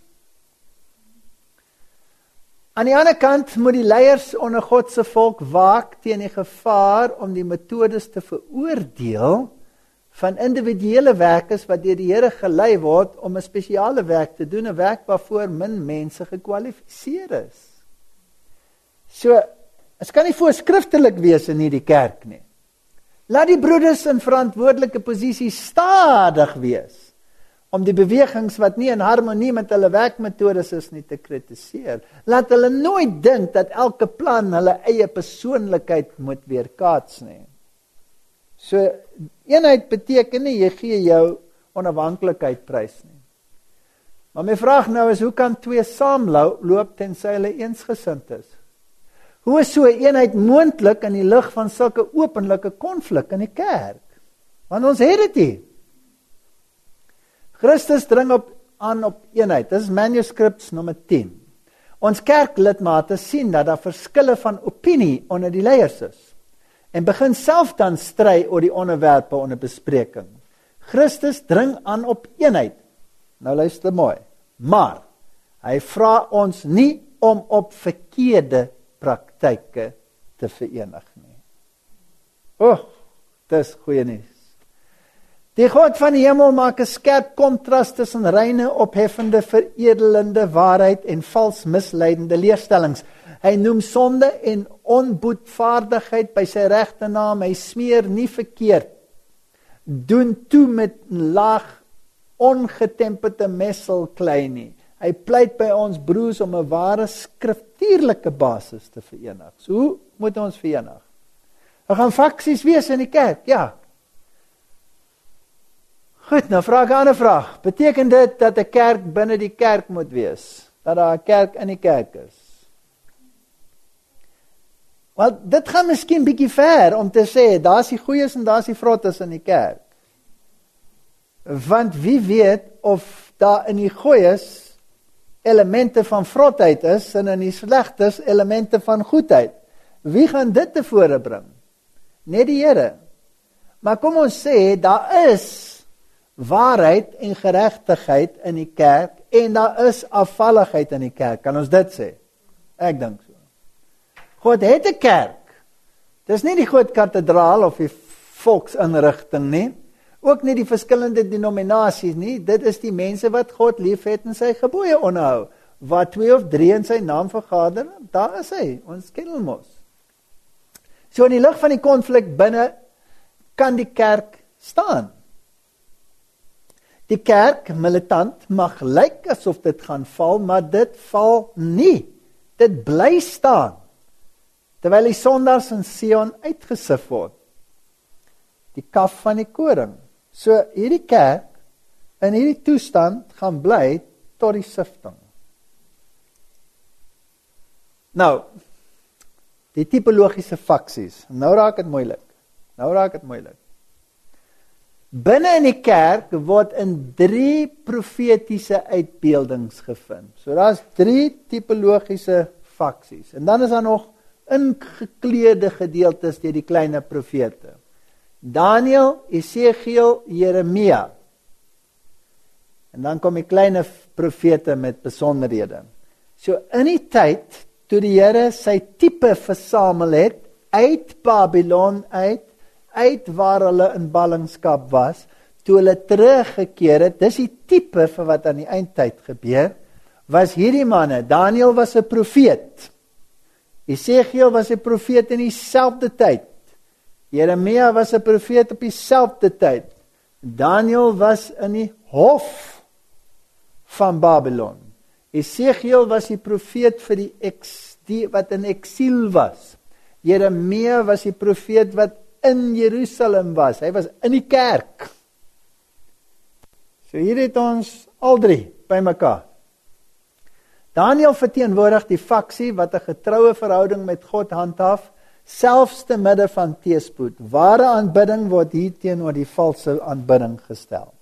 Aan die ander kant moet die leiers onder God se volk waak teen die gevaar om die metodes te veroordeel van individuele werkers wat deur die Here gelei word om 'n spesiale werk te doen, 'n werk waarvoor min mense gekwalifiseer is. So, dit kan nie voorskriftelik wees in hierdie kerk nie. Laat die broeders in verantwoordelike posisies stadig wees om die bewegings wat nie in harmonie met hulle werkmetodes is nie te kritiseer. Laat hulle nooit dink dat elke plan hulle eie persoonlikheid moet weerkaats nie. So, eenheid beteken nie, jy gee jou onafhanklikheid prys nie. Maar my vraag nou is, hoe kan twee saamloop tensy hulle eensgesind is? Hoe is so 'n eenheid moontlik in die lig van sulke openlike konflik in die kerk? Want ons het dit nie. Christus dring aan op eenheid. Dit is manuscripts nommer 10. Ons kerklidmate sien dat daar verskille van opinie onder die leiers is. En begin self dan stry oor die onderwerpe onder bespreking. Christus dring aan op eenheid. Nou luister mooi. Maar hy vra ons nie om op verkeerde praktyke te verenig nie. Dis goeie nuus. Die God van die hemel maak 'n skerp kontras tussen reine, opheffende, veredelende waarheid en vals misleidende leerstellings. Hy noem sonde en onboetvaardigheid by sy regte naam. Hy smeer nie verkeerd. Doen toe met laag, ongetemperde messelklei nie. Hy pleit by ons broers om 'n ware skriftuurlike basis te verenig. So hoe moet ons verenig? Daar gaan faksies wees in die kerk, ja. Goed, nou vraag ek 'n ander vraag. Beteken dit dat 'n kerk binne die kerk moet wees? Dat daar 'n kerk in die kerk is? Want dit gaan miskien bietjie ver om te sê, daar is die goeies en daar is die vrottes in die kerk. Want wie weet of daar in die goeies elemente van vrotheid is en in die slegtes elemente van goedheid. Wie gaan dit tevore bring? Net die Here. Maar kom ons sê, daar is waarheid en geregtigheid in die kerk en daar is afvalligheid in die kerk. Kan ons dit sê? Ek dink so. God het 'n kerk. Dis nie die groot kathedraal of die volksinrigting nie. Ook nie die verskillende denominasies nie. Dit is die mense wat God liefhet en sy gebooie onderhou. Waar 2 of 3 in sy naam vergader, daar is hy. Ons ken hom mos. So in die lig van die konflik binne kan die kerk staan. Die kerk, militant, mag lyk asof dit gaan val, maar dit val nie. Dit bly staan. Terwyl die sondaars in Sion uitgesif word. Die kaf van die koring. So hierdie kerk in hierdie toestand gaan bly tot die sifting. Nou, die tipologiese faksies. Nou raak dit moeilik. Binne in die kerk word in 3 profetiese uitbeeldings gevind. So daar's 3 tipologiese faksies. En dan is daar nog ingekleurde gedeeltes deur die kleiner profete. Daniël, Esegiel, Jeremia. En dan kom die kleiner profete met besonderhede. So in die tyd toe die Here sy tipe versamel het uit Babylon uit waar hulle in ballingskap was, toe hulle teruggekeer het, dis die tipe vir wat aan die eindtyd gebeur, was hierdie manne. Daniël was 'n profeet. Esegiel was 'n profeet in dieselfde tyd. Jeremia was 'n profeet op dieselfde tyd. Daniël was in die hof van Babylon. Esegiel was die profeet vir die wat in eksiel was. Jeremia was die profeet wat in Jerusalem was. Hy was in die kerk. So hier het ons al 3 bymekaar. Daniël verteenwoordig die faksie wat 'n getroue verhouding met God handhaaf, selfs te midde van teëspoed. Ware aanbidding word hier teenoor die valse aanbidding gestel.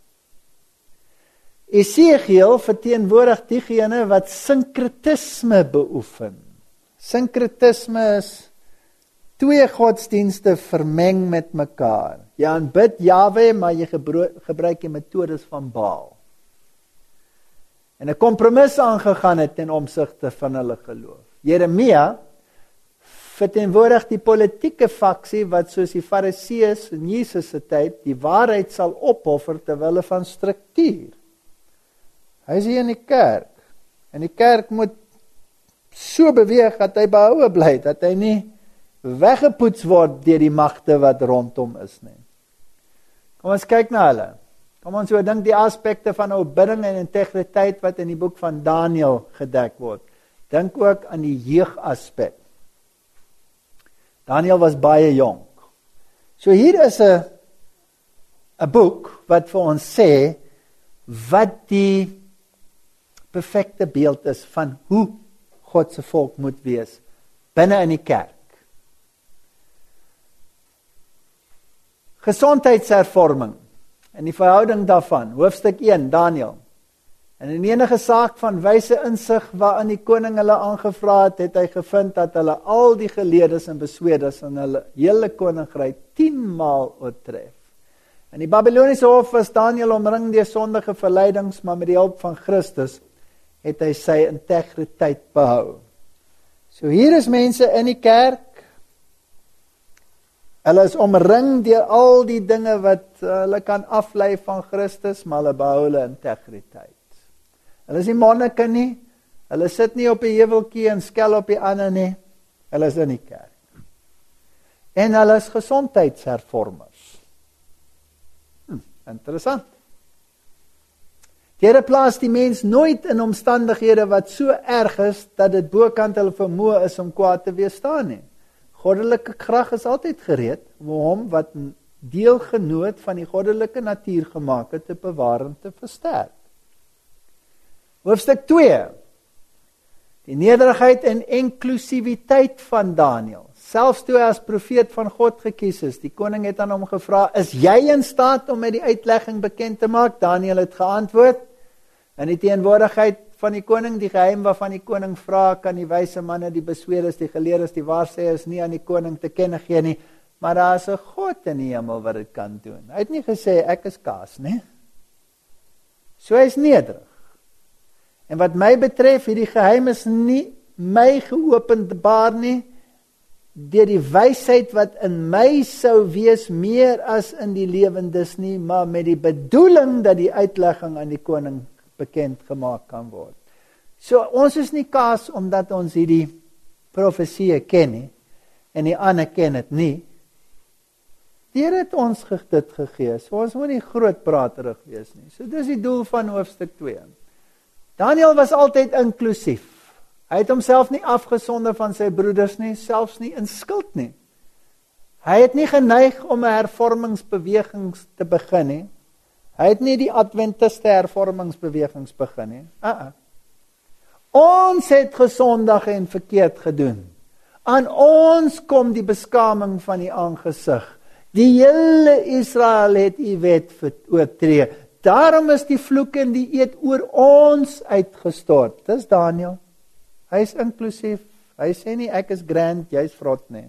Esegiel verteenwoordig diegene wat sinkretisme beoefen. Sinkretisme is 2 godsdienste vermeng met mekaar. Jy aanbid Jahwe, maar jy gebruik die metodes van Baal. En 'n kompromis aangegaan het ten opsigte van hulle geloof. Jeremia verteenwoordig die politieke faksie wat soos die Fariseërs in Jesus se tyd die waarheid sal opoffer ter wille van struktuur. Hy is hier in die kerk. En die kerk moet so beweeg dat hy behoue bly, dat hy nie weggepoets word deur die magte wat rondom is nie. Kom ons kyk na hulle. Kom ons dink die aspekte van aanbidding en integriteit wat in die boek van Daniël gedek word. Dink ook aan die jeugaspek. Daniël was baie jonk. So hier is 'n boek wat vir ons sê wat die perfekte beeld is van hoe God se volk moet wees binne in die kerk. Gesondheidshervorming en die verhouding daarvan, hoofstuk 1, Daniël. En in enige saak van wyse insig waarin die koning hulle aangevra het, het hy gevind dat hulle al die geleerdes en besweerders in hulle hele koninkryk 10 maal oortref. In die Babyloniese hof was Daniël omring deur sondige verleidings, maar met die hulp van Christus het hy sy integriteit behou. So hier is mense in die kerk. Hulle is omring deur al die dinge wat hulle kan aflei van Christus, maar hulle behou hulle integriteit. Hulle is nie monnike nie, hulle sit nie op 'n heuweltjie en skel op die ander nie, hulle is in die kerk. En hulle is gesondheidshervormers. Interessant. Die Here plaas die mens nooit in omstandighede wat so erg is, dat dit bokant hulle vermoë is om kwaad te weerstaan nie. Goddelike krag is altyd gereed om hom wat deelgenoot van die goddelike natuur gemaak het te bewaar en te versterk. Hoofstuk 2. Die nederigheid en inklusiwiteit van Daniël. Selfs toe hy as profeet van God gekies is, die koning het aan hom gevra, is jy in staat om met die uitlegging bekend te maak? Daniel het geantwoord, in die teenwoordigheid van die koning, die geheim waarvan die koning vra, kan die wyse manne, die besweerders, die geleerdes, die waarsêers nie aan die koning te kenne gee nie, maar daar is 'n God in die hemel wat dit kan doen. Hy het nie gesê, ek is kaas, nie? So hy is nederig. En wat my betref, hierdie geheim is nie my geopenbaar nie, deur die wysheid wat in my sou wees, meer as in die lewendes nie, maar met die bedoeling dat die uitlegging aan die koning bekend gemaak kan word. So ons is nie kaas omdat ons hierdie profesie ken nie, en die ander ken dit nie. Die Here het ons dit gegee, so ons moet nie groot praterig wees nie. So dis die doel van hoofstuk 2. Daniel was altyd inklusief. Hy het homself nie afgesonder van sy broeders nie, selfs nie in skuld nie. Hy het nie geneig om 'n hervormingsbeweging te begin nie. Hy het nie die Adventiste hervormingsbewegings begin nie. Ons het gesondig en verkeerd gedoen. Aan ons kom die beskaming van die aangesig. Die hele Israel het u wet oortree. Daarom is die vloek en die eed oor ons uitgestort. Dis Daniel. Hy is inklusief. Hy sê nie ek is grand, jy is vrot nie.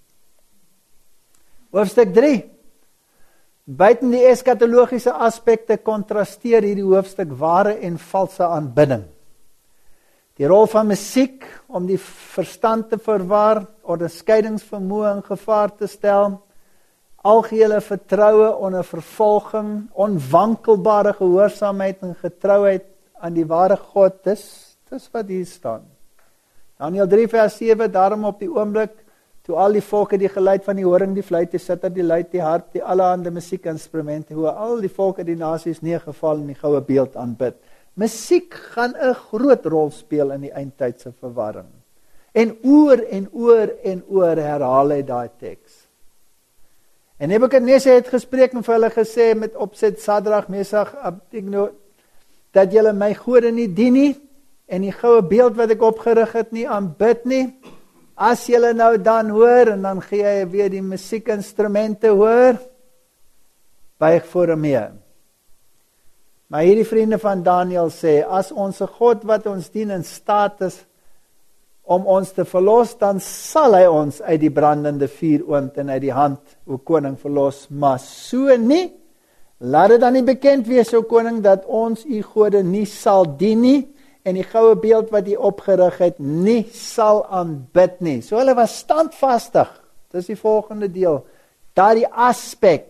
Hoofstuk 3. Buiten die eskatologiese aspekte kontrasteer hierdie hoofstuk ware en valse aanbidding. Die rol van musiek om die verstand te verwar, onderskeidingsvermoë in gevaar te stel, algehele vertroue onder vervolging, onwankelbare gehoorsaamheid en getrouheid aan die ware God, dis wat hier staan. Daniel 3 vers 7, daarom op die oomblik, toe al die volke die geluid van die horing, die fluit, die sitter, die luit, die harp, die allerhande musiekinstrumente, hoe al die volke, die nasies neergeval en die goue beeld aanbid. Musiek gaan 'n groot rol speel in die eindtydse verwarring. En oor herhaal hy daai teks. En Nebukadnesar het gespreek en vir hulle gesê met opset Sadrag, Mesach, Abednego, dat julle my gode nie dien nie, en die goue beeld wat ek opgerig het nie aanbid nie. As julle nou dan hoor, en dan gee hy weer die musiekinstrumente hoor, buig voor hom mee. Maar hierdie vriende van Daniel sê, as ons God wat ons dien in staat is om ons te verlos, dan sal hy ons uit die brandende vuuroond en uit die hand, o koning, verlos, maar so nie. Laat dit dan nie bekend wees, o koning, dat ons u gode nie sal dien nie, en die goue beeld wat hy opgerig het, nie sal aanbid nie. So hulle was standvastig. Dis die volgende deel. Daardie aspek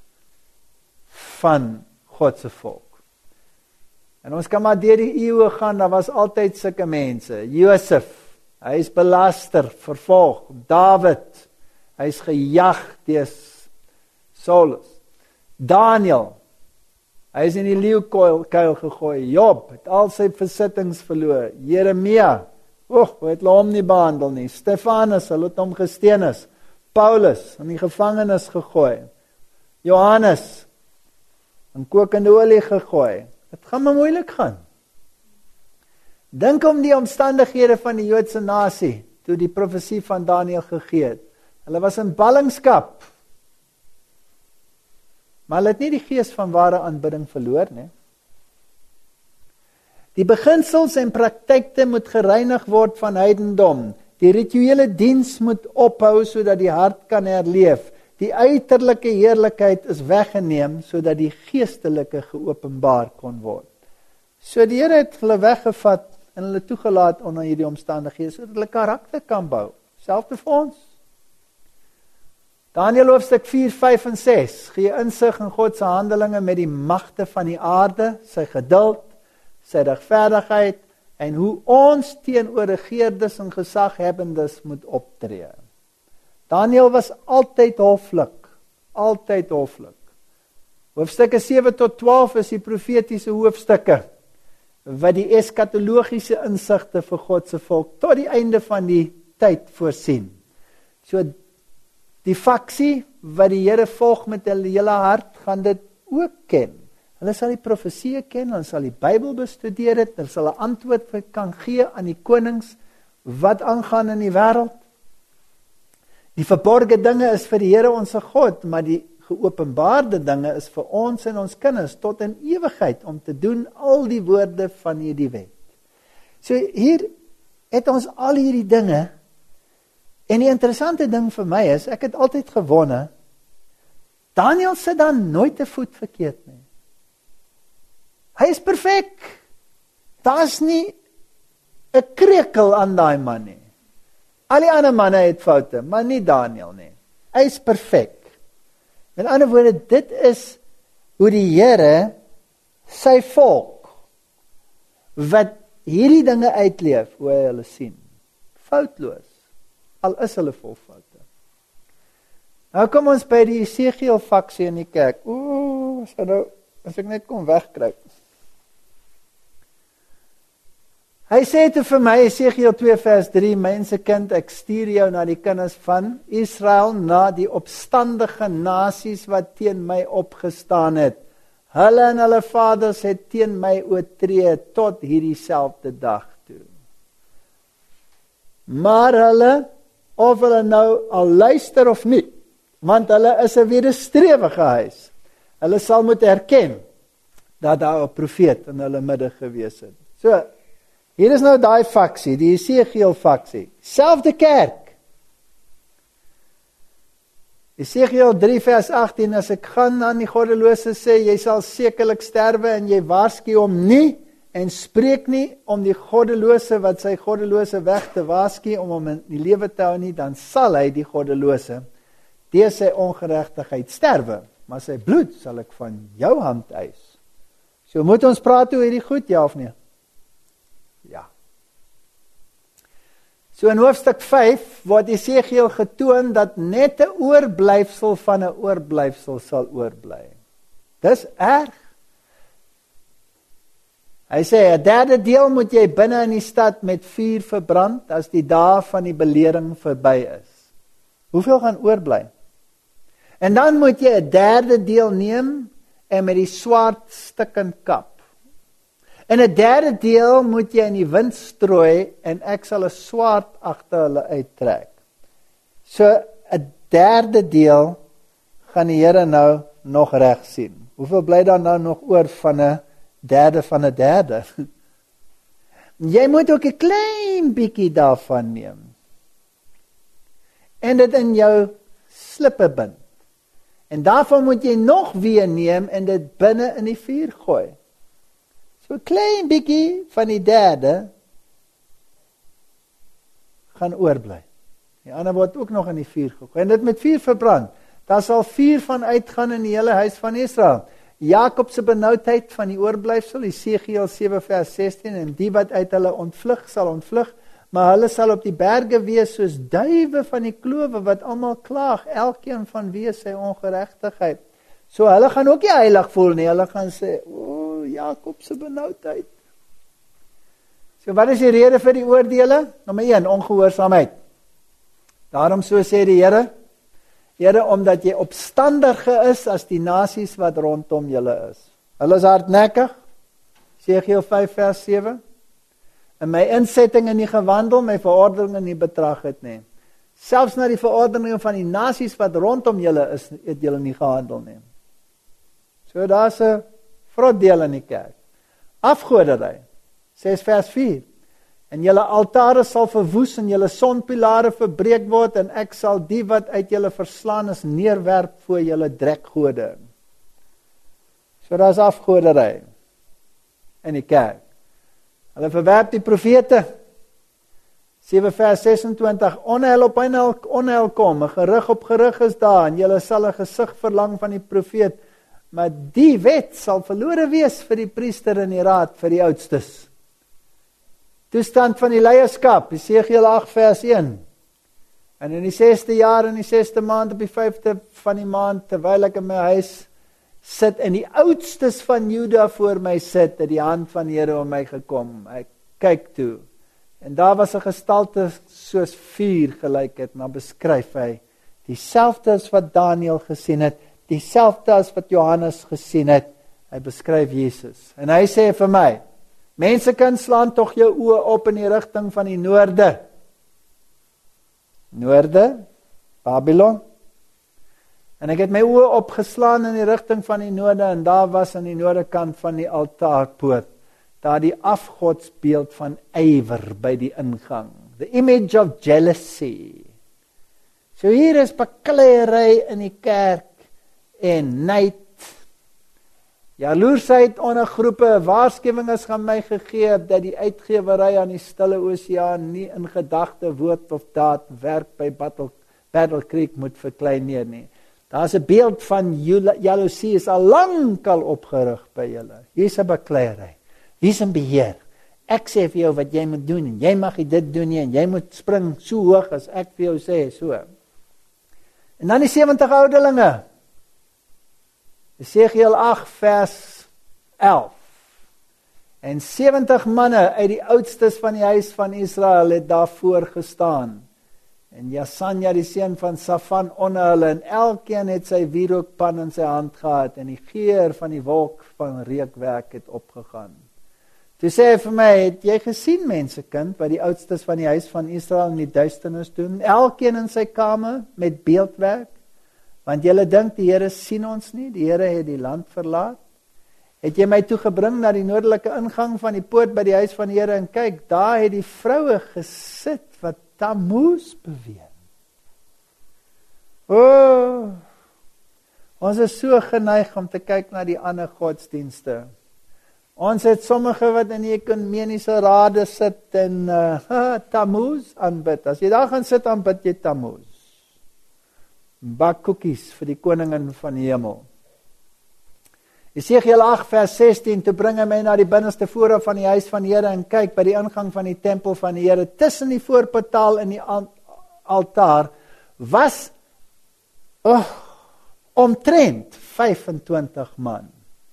van God se volk. En ons kan maar deur die eeue gaan, daar was altyd sulke mense. Josef, hy is belaster, vervolg. Dawid, hy is gejag deur Saulus. Daniel, hy is in die leeukuil gegooi. Job het al sy besittings verloor. Jeremia, het hulle hom nie behandel nie. Stefanus, hulle het hom gestenis. Paulus, in die gevangenis gegooi. Johannes, in kokende olie gegooi. Het gaan maar moeilik gaan. Dink om die omstandighede van die Joodse nasie, toe die profesie van Daniel gegee het. Hulle was in ballingskap. Maar hulle het nie die gees van ware aanbidding verloor nie. Die beginsels en praktykte moet gereinig word van heidendom. Die rituele diens moet ophou sodat die hart kan herleef. Die uiterlike heerlikheid is weggeneem sodat die geestelike geopenbaar kon word. So die Here het hulle weggevat en hulle toegelaat onder hierdie omstandighede sodat hulle karakter kan bou. Selfs vir ons. Daniel hoofstuk 4, 5 en 6 gee insig in God se handelinge met die magte van die aarde, sy geduld, sy regverdigheid en hoe ons teenoor regeerders en gesaghebbendes moet optree. Daniel was altyd hoflik, altyd hoflik. Hoofstukke 7 tot 12 is die profetiese hoofstukke wat die eskatologiese insigte vir God se volk tot die einde van die tyd voorsien. So die faksie wat die Here volg met hulle hele hart, gaan dit ook ken. Hulle sal die profesie ken, hulle sal die Bybel bestudeer het, hulle sal 'n antwoord kan gee aan die konings wat aangaan in die wêreld. Die verborgde dinge is vir die Here ons God, maar die geopenbaarde dinge is vir ons en ons kinders tot in ewigheid om te doen al die woorde van hierdie wet. So hier het ons al hierdie dinge, en die interessante ding vir my is, ek het altyd gewonder, Daniel sit dan nooit 'n voet verkeerd nie. Hy is perfek. Daar's nie 'n krekel aan daai man nie. Al die ander manne het foute, maar nie Daniel nie. Hy is perfek. Met ander woorde, dit is hoe die Here sy volk, wat hierdie dinge uitleef, hoe hy hulle sien. Foutloos. Al is hulle vol foute. Nou kom ons by die Esegiel faksie in die kerk. As ek net kon wegkry. Hy sê toe vir my, Esegiel 2 vers 3, mense kind, ek stuur jou na die kinders van Israel, na die opstandige nasies wat teen my opgestaan het. Hulle en hulle vaders het teen my oortree tot hierdie selfde dag toe. Maar hulle, of hulle nou al luister of nie, want hulle is 'n wederstrewige huis. Hulle sal moet erken dat daar 'n profeet in hulle midde gewees het. So, hier is nou daai faksie, die Esegiel faksie. Selfde kerk. Esegiel 3 vers 18, as ek gaan aan die goddelose sê, jy sal sekerlik sterwe en jy waarsku hom nie, en spreek nie om die goddelose wat sy goddelose weg te waarsku om hom in die lewe te hou nie, dan sal hy die goddelose deur sy ongeregtigheid sterwe, maar sy bloed sal ek van jou hand eis. So moet ons praat oor hierdie goed, ja of nee? Ja. So in hoofstuk 5 word Esegiel getoon dat net 'n oorblyfsel van 'n oorblyfsel sal oorbly. Dis erg. Hy sê, 'n derde deel moet jy binne in die stad met vuur verbrand, as die dae van die belering verby is. Hoeveel gaan oorbly? En dan moet jy 'n derde deel neem, en met die swaard stikkend kap. En 'n derde deel moet jy in die wind strooi, en ek sal 'n swaard agter hulle uittrek. So, 'n derde deel gaan die Here nou nog reg sien. Hoeveel bly dan nou nog oor van 'n derde van 'n derde? Jy moet ook 'n klein bietjie daarvan neem. En dit in jou slippe bind. En daarvan moet jy nog weer neem en dit binne in die vuur gooi. So 'n klein bietjie van die derde gaan oorbly. Die ander word ook nog in die vuur gegooi. En dit met vuur verbrand. Daar sal vuur van uitgaan in die hele huis van Israel. Jakob se benoudheid van die oorblyfsel, Esegiel 7 vers 16, en die wat uit hulle ontvlug sal ontvlug, maar hulle sal op die berge wees soos duwe van die klowe wat almal klaag, elkeen van wie sy ongeregtigheid. So hulle gaan ook nie heilig voel nie, hulle gaan sê, Jakob se benoudheid. So wat is die rede vir die oordeele? Nommer 1, ongehoorsaamheid. Daarom so sê die Here, omdat jy opstandiger is as die nasies wat rondom julle is. Hulle is hardnekkig, Esegiel 5 vers 7, en my insettinge nie gewandel, my verordeninge nie betrag het nie. Selfs na die verordeninge van die nasies wat rondom julle is, het julle nie gehandel nie. So daar's 'n vrot deel in die kerk. Afgoderry, 6 vers 4, en julle altare sal verwoes en julle sonpilare verbreek word, en ek sal die wat uit julle verslaan is neerwerp voor julle drekgode. So daar's afgoderry in die kerk. Hulle verwerp die profete. 7 vers 26, onheil op onheil kom, 'n gerug op gerug is daar, en julle sal 'n gesig verlang van die profeet, maar die wet sal verlore wees vir die priester en die raad, vir die oudstes. Toestand van die leierskap, Esegiel 8 vers 1, en in die 6de jaar, in die 6de maand, op die 5de van die maand, terwyl ek in my huis sit, en die oudstes van Juda voor my sit, het die hand van die Here om my gekom. Ek kyk toe, en daar was 'n gestalte soos vuur gelyk het, en dan beskryf hy, dieselfde as wat Daniel gesien het, dieselfde as wat Johannes gesien het, hy beskryf Jesus, en hy sê vir my, mense kan slaan tog jou oë op in die rigting van die noorde. Noorde? Babylon. En ek het my oë opgeslaan in die rigting van die noorde, en daar was aan die noordekant van die altaarpoort, daar die afgodsbeeld van ywer by die ingang. The image of jealousy. So hier is bakleierery in die kerk, en nyd, jaloersheid onder groepe. Waarskuwing is aan my gegee dat die uitgewery aan die Stille Oseaan nie in gedagte, woord of daad werk by Battle Creek moet verkleineer nie. Daar's 'n beeld van jaloesie is al lankal opgerig by julle. Hier's 'n bakleiery. Wie's in beheer? Ek sê vir jou wat jy moet doen, en jy mag nie dit doen nie, en jy moet spring so hoog as ek vir jou sê, so. En dan die 70 ouderlinge. Esegiel 8 vers 11. En 70 manne uit die oudstes van die huis van Israel het daarvoor gestaan. En Jasanja die seun van Safan onder hulle, en elkeen het sy wierookpan in sy hand gehad, en die geur van die wolk van reukwerk het opgegaan. Toe sê hy vir my, het jy gesien, mensekind, wat die oudstes van die huis van Israel in die duisternis doen? Elkeen in sy kamer met beeldwerk? Want julle dink die Here sien ons nie, die Here het die land verlaat. Het jy my toegebring na die noordelike ingang van die poort by die huis van die Here, en kyk, daar het die vroue gesit wat Tammuz beweer. Ons is so geneig om te kyk na die ander godsdienste. Ons het sommige wat in die ekumeniese rade sit en Tammuz aanbid. As jy daar gaan sit, aanbid jy Tammuz. Bak koekies vir die koningin van die hemel. Esegiel 8 vers 16, toe bring hy my na die binneste voorhof van die huis van die Here, en kyk, by die ingang van die tempel van die Here, tussen die voorportaal en die altaar, was omtrent 25 man.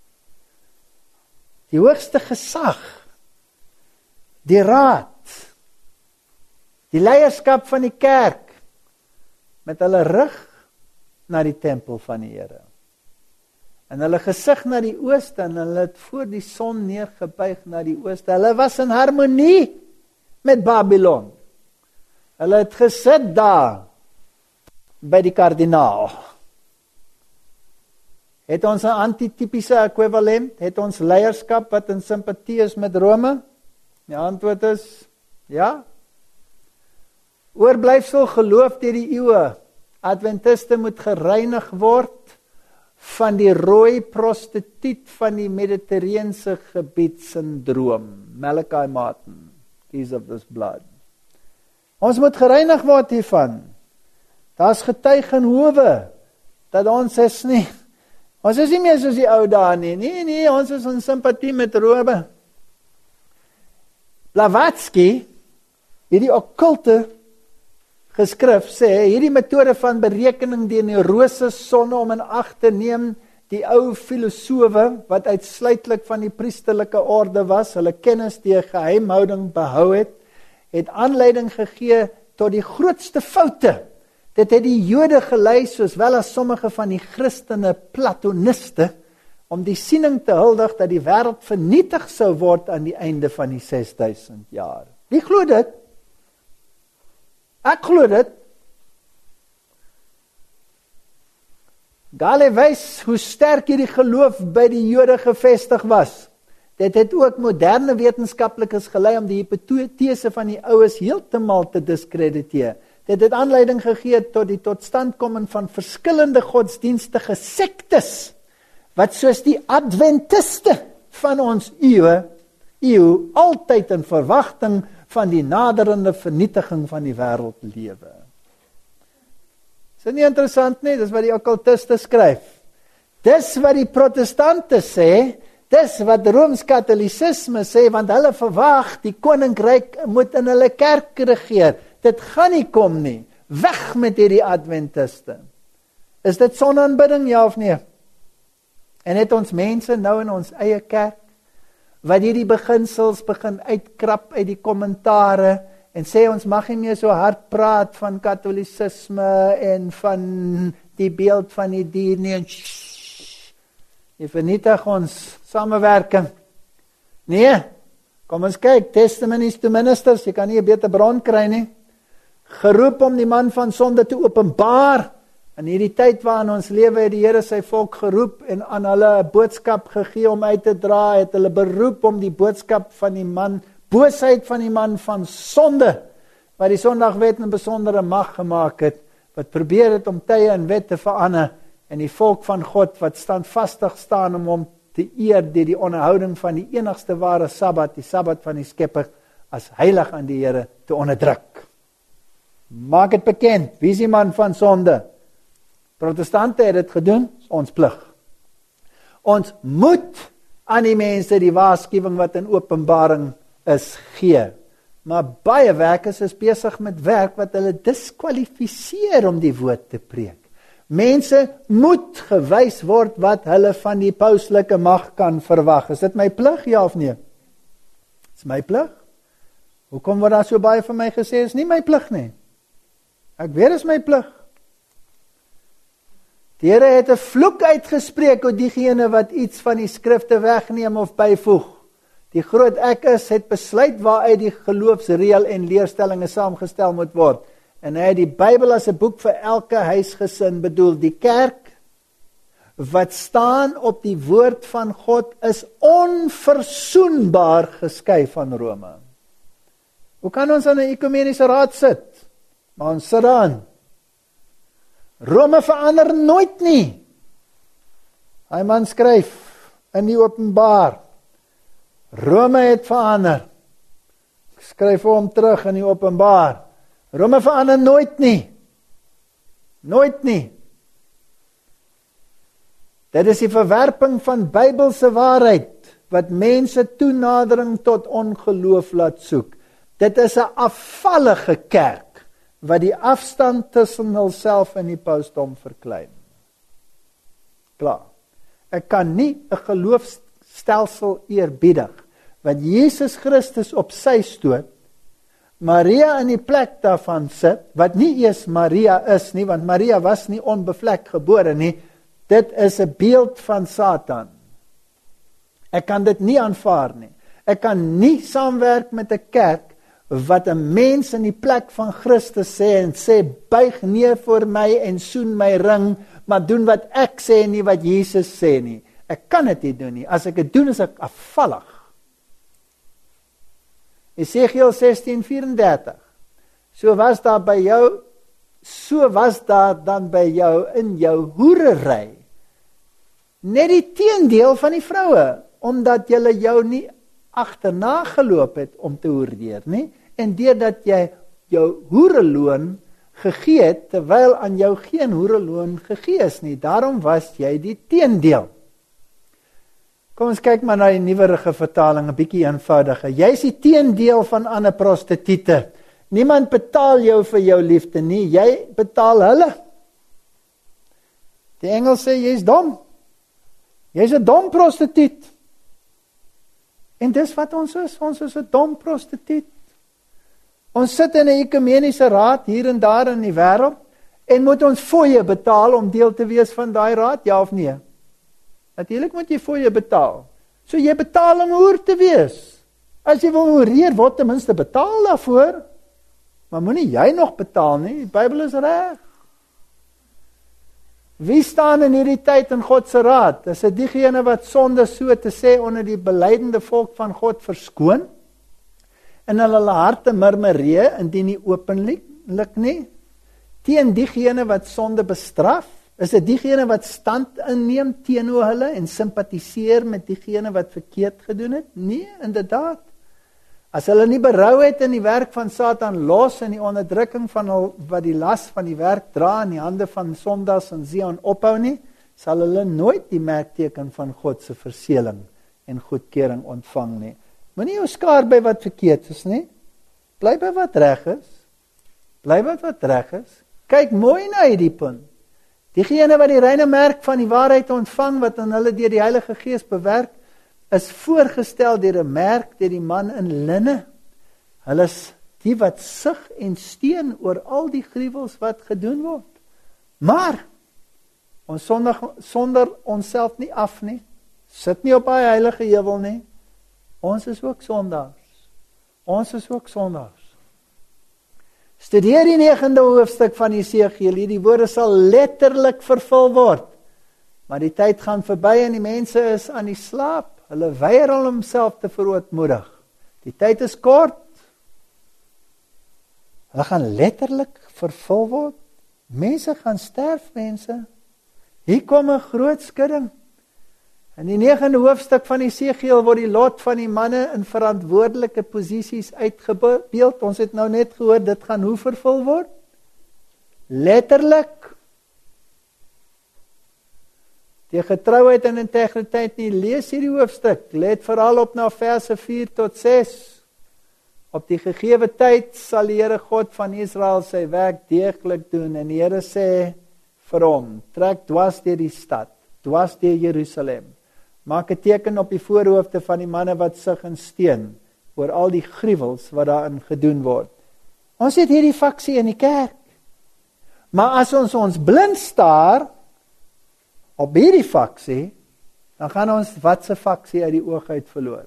Die hoogste gesag, die raad, die leierskap van die kerk, met hulle rug na die tempel van die Here. En hulle gesig na die ooste, en hulle het voor die son neergebuig na die ooste. Hulle was in harmonie met Babylon. Hulle het gesit daar, by die kardinaal. Het ons 'n antitypiese ekwivalent? Het ons leierskap wat in simpatie is met Rome? Die antwoord is, ja. Oorblyfsel geloof deur die eeue. Adventiste moet gereinig word van die rooi prostituut van die Mediterrane gebied syndroom. Malachi Martin, Keys of this Blood. Ons moet gereinig word hiervan. Daar's getuig in howe, dat ons is nie meer soos die ou dae nie. Nee, ons is in simpatie met Rome. Blavatsky, hierdie okkulte geskrif sê, hierdie metode van berekening deur neurose sonne om in ag te neem die ou filosowe wat uitsluitlik van die priesterlike orde was, hulle kennis deur geheimhouding behou het aanleiding gegee tot die grootste foute. Dit het die Jode gelei, soos wel as sommige van die Christene Platoniste, om die siening te huldig dat die wêreld vernietig sou word aan die einde van die 6000 jaar. Wie glo dit? Ek glo dit. Gale wys hoe sterk hierdie geloof by die Jode gevestig was. Dit het ook moderne wetenskaplikes gelei om die hipotese van die oues heeltemal te diskrediteer. Dit het aanleiding gegee tot die totstandkoming van verskillende godsdienstige sektes, wat soos die Adventiste van ons eeu altyd in verwagting van die naderende vernietiging van die wêreld lewe. Is dit nie interessant nie? Dis wat die okkultiste skryf. Dis wat die protestante sê, dis wat Rooms-Katholicisme sê, want hulle verwag die koninkryk moet in hulle kerk regeer. Dit gaan nie kom nie. Weg met hierdie Adventiste. Is dit sonaanbidding, ja of nee? En het ons mense nou in ons eie kerk, wat hierdie beginsels begin uitkrap uit die kommentare, en sê ons mag nie meer so hard praat van Katholicisme, en van die beeld van die dier nie, en jy vernietig ons samewerking. Nee, kom ons kyk, Testimonies to Ministers, jy kan nie 'n beter bron kry nie. geroep om die man van sonde te openbaar. In hierdie tyd waarin ons lewe het die Here sy volk geroep en aan hulle 'n boodskap gegee om uit te dra, het hulle beroep om die boodskap van die man, boosheid van die man van sonde, wat die Sondagwet 'n besondere mag gemaak het, wat probeer het om tye en wet te verander, en die volk van God wat standvastig staan om hom te eer deur die onderhouding van die enigste ware Sabbat, die Sabbat van die Skepper, as heilig aan die Here te onderdruk. Maak dit bekend, wie is die man van sonde? Protestante het dit gedoen, is ons plig. Ons moet aan die mense die waarskuwing wat in Openbaring is gee. Maar baie werkers is besig met werk wat hulle diskwalifiseer om die woord te preek. Mense moet gewys word wat hulle van die pauslike mag kan verwag. Is dit my plig, ja of nee? Is my plig? Hoekom word daar so baie van my gesê, is nie my plig nie? Ek weet is my plig. Die Here het 'n vloek uitgespreek oor diegene wat iets van die skrifte wegneem of byvoeg. Die groot ek is het besluit waaruit die geloofsreël en leerstellinge saamgestel moet word. En hy het die Bybel as 'n boek vir elke huisgesin bedoel. Die kerk wat staan op die woord van God is onverzoenbaar geskei van Rome. Hoe kan ons aan 'n ekumeniese raad sit? Maar ons sit aan. Rome verander nooit nie. Hy man skryf in die Openbaar. Rome het verander. Skryf hom terug in die Openbaar. Rome verander nooit nie. Nooit nie. Dit is die verwerping van Bybelse waarheid wat mense toenadering tot ongeloof laat soek. Dit is 'n afvallige kerk wat die afstand tussen hulself en die pausdom verklein. Klaar. Ek kan nie 'n geloofsstelsel eerbiedig wat Jesus Christus op sy stoot, Maria in die plek daarvan sit, wat nie eers Maria is nie, want Maria was nie onbevlek gebore nie, dit is 'n beeld van Satan. Ek kan dit nie aanvaar nie. Ek kan nie saamwerk met 'n kerk wat 'n mens in die plek van Christus sê en sê, buig neer voor my en soen my ring, maar doen wat ek sê nie wat Jesus sê nie. Ek kan dit nie doen nie. As ek dit doen, is ek afvallig. Esegiel 16:34. So was daar dan by jou in jou hoerery. Net die teendeel van die vroue, omdat julle jou nie agterna geloop het om te hoereer nie, en deurdat jy jou hoereloon gegee het, terwyl aan jou geen hoereloon gegee is nie. Daarom was jy die teendeel. Kom ons kyk maar na die nuwerige vertaling, 'n bietjie eenvoudiger. Jy is die teendeel van ander prostituie. Niemand betaal jou vir jou liefde nie, jy betaal hulle. Die Engels sê jy's dom. Jy's 'n dom prostituut. En dis wat ons is 'n dom prostituut. Ons sit in 'n ekumeniese raad hier en daar in die wêreld en moet ons fooie betaal om deel te wees van daai raad, ja of nee? Natuurlik moet jy fooie betaal. So jy betaal om hoer te wees. As jy wil hoereer, word ten minste betaal daarvoor. Maar moenie jy nog betaal nie, die Bybel is reg. Wie staan in hierdie tyd in God se raad? Is dit diegene wat sonde so te sê onder die belydende volk van God verskoon? En hulle harte murmureer indien nie openlik nie? Teen diegene wat sonde bestraf? Is dit diegene wat stand inneem teenoor hulle en simpatiseer met diegene wat verkeerd gedoen het? Nee, inderdaad. As hulle nie berou het in die werk van Satan los en die onderdrukking van wat die las van die werk dra in die hande van sondaars en Zion ophou nie, sal hulle nooit die merkteken van God se verseëling en goedkeuring ontvang nie. Moenie jou skaar by wat verkeerd is nie. Bly by wat reg is. Bly by wat reg is. Kyk mooi na hierdie punt. Diegene wat die reine merk van die waarheid ontvang, wat aan hulle deur die Heilige Gees bewerk, is voorgestel deur 'n merk deur die man in linne. Hulle is die wat sug en steun oor al die gruwels wat gedoen word. Maar ons sonder onsself nie af nie. Sit nie op daai heilige heuwel nie. Ons is ook sondaars. Ons is ook sondaars. Studeer die 9de hoofstuk van Jesegiel, hierdie woorde sal letterlik vervul word. Maar die tyd gaan verby en die mense is aan die slaap. Hulle weier al homself te verootmoedig. Die tyd is kort. Hulle gaan letterlik vervul word. Mense gaan sterf, mense. Hier kom 'n groot skudding. In die 9de hoofstuk van Jesegiel word die lot van die manne in verantwoordelike posisies uitgebeeld. Ons het nou net gehoor, dit gaan hoe vervul word? Letterlik. Die getrouheid en integriteit nie, lees hierdie hoofstuk. Let veral op na verse 4 tot 6. Op die gegewe tyd sal die Here God van Israel sy werk deeglik doen. En die Here sê vir hom, trek dwars deur die stad, dwars deur Jerusalem. Maak 'n teken op die voorhoofde van die manne wat sug en steun oor al die gruwels wat daarin gedoen word. Ons het hierdie faksie in die kerk. Maar as ons blind staar op hierdie faksie, dan gaan ons watse faksie uit die oog uit verloor?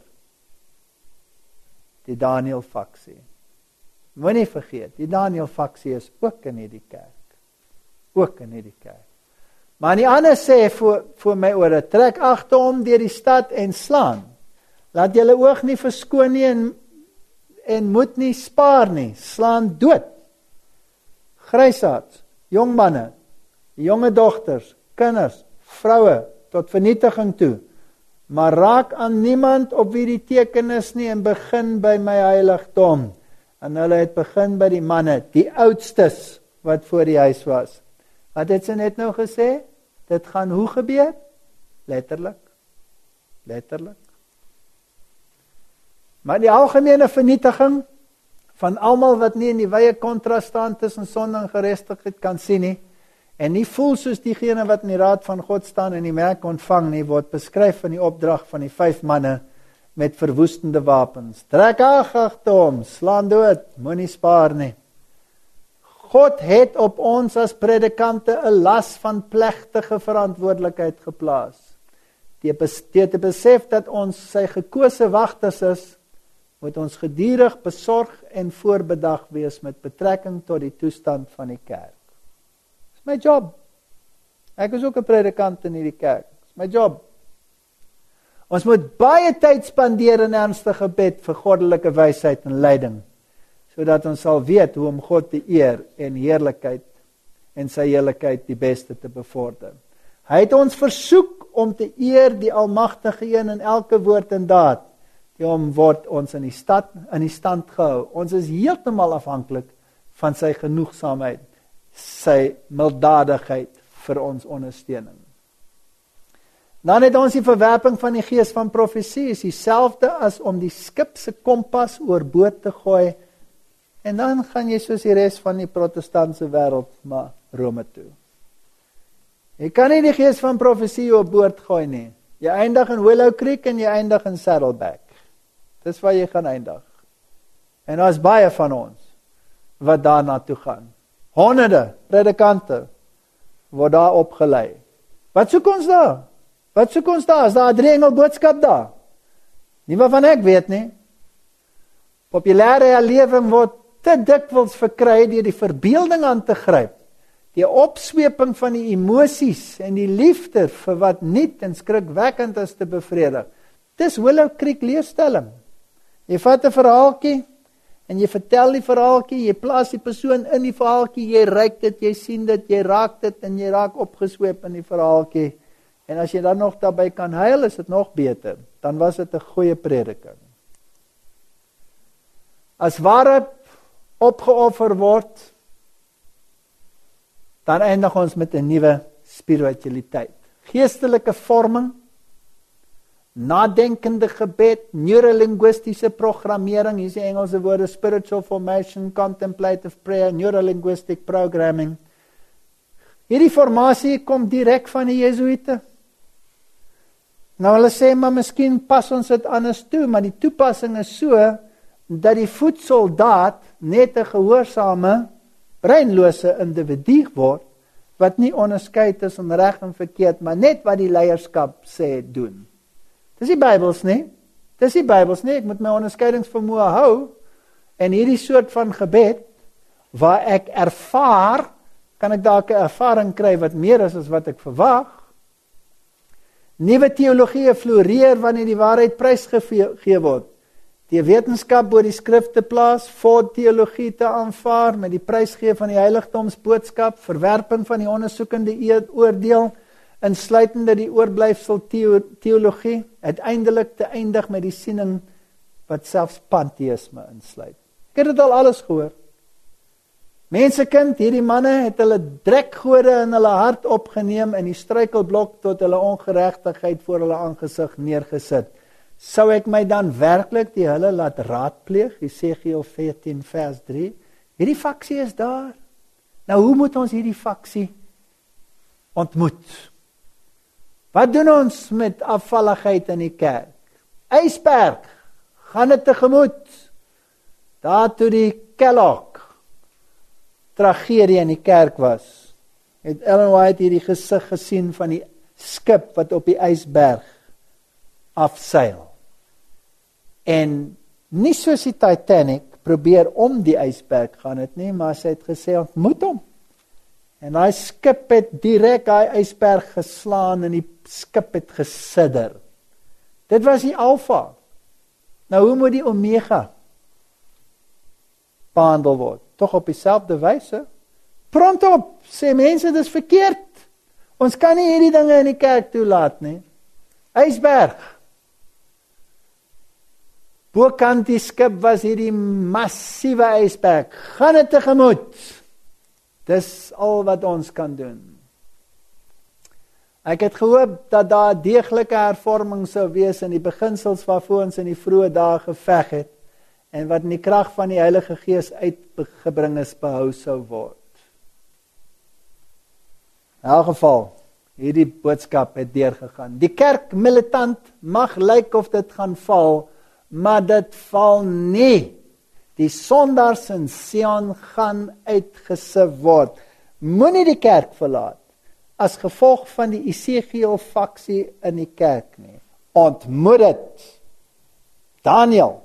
Die Daniel faksie. Moenie vergeet, die Daniel faksie is ook in hierdie kerk. Ook in hierdie kerk. Maar die ander sê voor my ore, trek agter hom deur die stad en slaan. Laat julle oog nie verskoon nie en moet nie spaar nie. Slaan dood. Grysaards, jong manne, jonge dogters, kinders, vroue tot vernietiging toe. Maar raak aan niemand op wie die teken is nie en begin by my heiligdom. En hulle het begin by die manne, die oudstes wat voor die huis was. Wat het sy net nou gesê? Dit gaan hoe gebeur? Letterlik. Letterlik. Maar die algemene vernietiging van almal wat nie in die wye kontras staan tussen sonde en geregtigheid kan sien nie, en nie voel soos diegene wat in die raad van God staan en die merk ontvang nie, word beskryf in die opdrag van die 5 manne met verwoestende wapens. Trek agter hom, slaan dood, moenie spaar nie. God het op ons as predikante 'n las van plegtige verantwoordelikheid geplaas. Deur te besef dat ons sy gekose wagters is, moet ons gedurig besorg en voorbedag wees met betrekking tot die toestand van die kerk. Dis my job. Ek is ook 'n predikant in hierdie kerk. Dis my job. Ons moet baie tyd spandeer in ernstige gebed vir goddelike wysheid en leiding, sodat ons sal weet hoe om God te eer en heerlikheid en sy heiligheid die beste te bevorder. Hy het ons versoek om te eer die Almagtige Een in elke woord en daad. Daarom word ons in die stand gehou. Ons is heeltemal afhanklik van sy genoegsaamheid, sy milddadigheid vir ons ondersteuning. Dan het ons die verwerping van die gees van profesie, is dieselfde as om die skip se kompas oorboord te gooi. En dan gaan jy soos die res van die protestantse wêreld maar Rome toe. Jy kan nie die gees van profesie op boord gooi nie. Jy eindig in Willow Creek en jy eindig in Saddleback. Dis waar jy gaan eindig. En daar is baie van ons wat daar na toe gaan. Honderde predikante word daar opgelei. Wat soek ons daar? Wat soek ons daar? Is daar 'n 3-engel boodskap daar? Nie waarvan ek weet nie. Populêre erlewing word te dikwels verkry deur die verbeelding aan te gryp. Die opsweping van die emosies en die liefde vir wat nuut en skrikwekkend is te bevredig. Dis Willow Creek leerstelling. Jy vat 'n verhaaltjie en jy vertel die verhaaltjie, jy plaas die persoon in die verhaaltjie, jy ruik dit, jy sien dit, jy raak dit en jy raak opgesweep in die verhaaltjie. En as jy dan nog daarbey kan huil, is dit nog beter. Dan was dit 'n goeie prediking. As waarheid opgeoffer word, dan eindig ons met 'n nuwe spiritualiteit. Geestelike vorming, nadenkende gebed, neurolinguistiese programmering, hier is die Engelse woorde, spiritual formation, contemplative prayer, neurolinguistic programming. Hierdie formasie kom direk van die Jesuite. Nou hulle sê, maar miskien pas ons dit anders toe, maar die toepassing is so, dat die voetsoldaat net 'n gehoorsame, breinlose individu word, wat nie onderskei tussen reg en verkeerd, maar net wat die leierskap sê doen. Dis die Bybels nie. Dis die Bybels nie. Ek moet my onderskeidingsvermoë hou, en hierdie soort van gebed waar ek ervaar, kan ek dalk 'n ervaring kry wat meer is as wat ek verwag. Nuwe teologie floreer wanneer die waarheid prysgegee word. Die wetenskap bo die skrif te plaas, voorteologie te aanvaar met die prysgee van die heiligdomsboodskap, verwerping van die ondersoekende oordeel, insluitende die oorblyfsel teologie, uiteindelik te eindig met die siening wat selfs pantheïsme insluit. Ek het dit al alles gehoor. Mensekind, hierdie manne het hulle drekgode in hulle hart opgeneem en die struikelblok tot hulle ongeregtigheid voor hulle aangesig neergesit. Sou ek my dan werklik die hulle laat raadpleeg, Jesegiel 14 vers 3? Hierdie faksie is daar. Nou hoe moet ons hierdie faksie ontmoet? Wat doen ons met afvalligheid in die kerk? Ysberg, gaan dit tegemoet. Daar toe die Kellogg tragedie in die kerk was, het Ellen White hierdie gesig gesien van die skip wat op die ysberg afseil. En nie soos die Titanic probeer om die ysberg gaan het nie, maar sy het gesê ontmoet hom. En daai skip het direk daai ysberg geslaan en die skip het gesidder. Dit was die alfa. Nou hoe moet die omega behandel word? Tog op dieselfde wyse. Prompt op, sê mense, dis verkeerd. Ons kan nie hierdie dinge in die kerk toelaat nie. Ysberg. Bokant die skip was hierdie massiewe ysberg. Gaan dit tegemoet. Dis al wat ons kan doen. Ek het gehoop dat daar 'n deeglike hervorming sou wees in die beginsels waarvoor ons in die vroeë dae geveg het en wat in die krag van die Heilige Gees uitgebring is behou sou word. In elk geval, hierdie boodskap het deurgegaan. Die kerk militant mag lyk of dit gaan val, maar dit val nie. Die sondaars in Sion gaan uitgesief word. Moenie die kerk verlaat as gevolg van die Esegiel faksie in die kerk nie. Ontmoet dit. Daniel.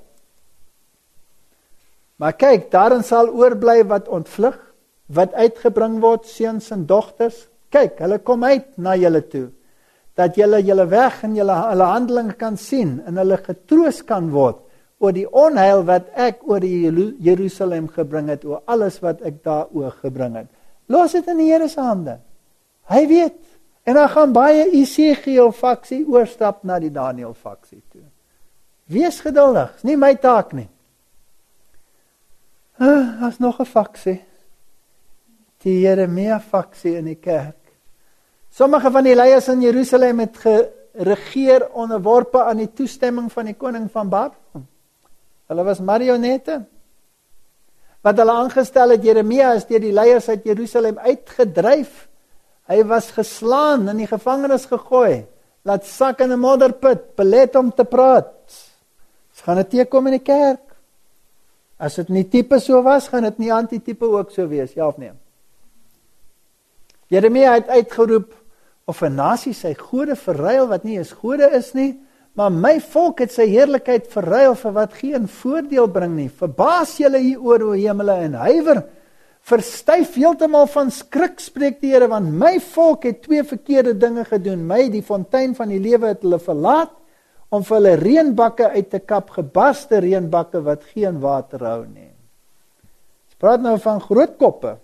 Maar kyk, daarin sal oorbly wat ontvlug, wat uitgebring word, seuns en dogters. Kyk, hulle kom uit na julle toe, dat julle weg en hulle handelinge kan sien en hulle getroos kan word oor die onheil wat ek oor die Jerusalem gebring het, oor alles wat ek daar oor gebring het. Los dit in die Here se hande. Hy weet. En dan gaan baie Esegiel faksie oorstap na die Daniel faksie toe. Wees geduldig, is nie my taak nie. As nog 'n faksie. Die Jeremia faksie in die kerk. Sommige van die leiers in Jerusalem het geregeer onderworpe aan die toestemming van die koning van Babylon. Hulle was marionette. Wat hulle aangestel het, Jeremia is deur die leiers uit Jerusalem uitgedryf. Hy was geslaan, in die gevangenis gegooi, laat sak in 'n modderput, belet om te praat. Dit gaan 'n teekom in die kerk. As dit nie tipe so was, gaan dit nie antitipe ook so wees, ja of nee? Jeremia het uitgeroep, of 'n nasie sy gode verruil wat nie eens gode is nie, maar my volk het sy heerlikheid verruil vir wat geen voordeel bring nie. Verbaas julle hieroor, o hemele, en huiwer, verstyf heeltemal van skrik, spreek die Here, want my volk het 2 verkeerde dinge gedoen. My, die fontein van die lewe, het hulle verlaat, om vir hulle reënbakke uit te kap, gebarste reënbakke wat geen water hou nie. Ons praat nou van grootkoppe.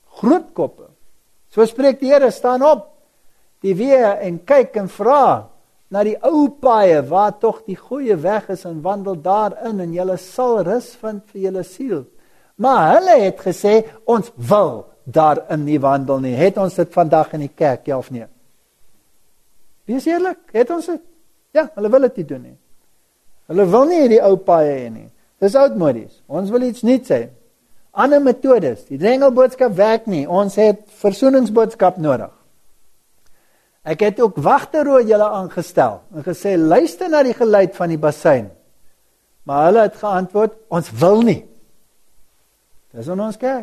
So spreek die Here, staan op, die weer en kyk en vra na die ou paaie, waar tog die goeie weg is, en wandel daarin, en julle sal rus vind vir julle siel. Maar hulle het gesê, ons wil daarin nie wandel nie. Het ons dit vandag in die kerk, ja of nee? Wees eerlik, het ons dit? Ja, hulle wil dit nie doen nie. Hulle wil nie die ou paaie hê nie. Dis oudmodies. Ons wil iets nuuts hê. Ander metodes. Die drengelboodskap werk nie. Ons het versoeningsboodskap nodig. Ek het ook wagteroe julle aangestel en gesê, luister na die geluid van die bassein. Maar hulle het geantwoord, ons wil nie. Dis in ons kerk.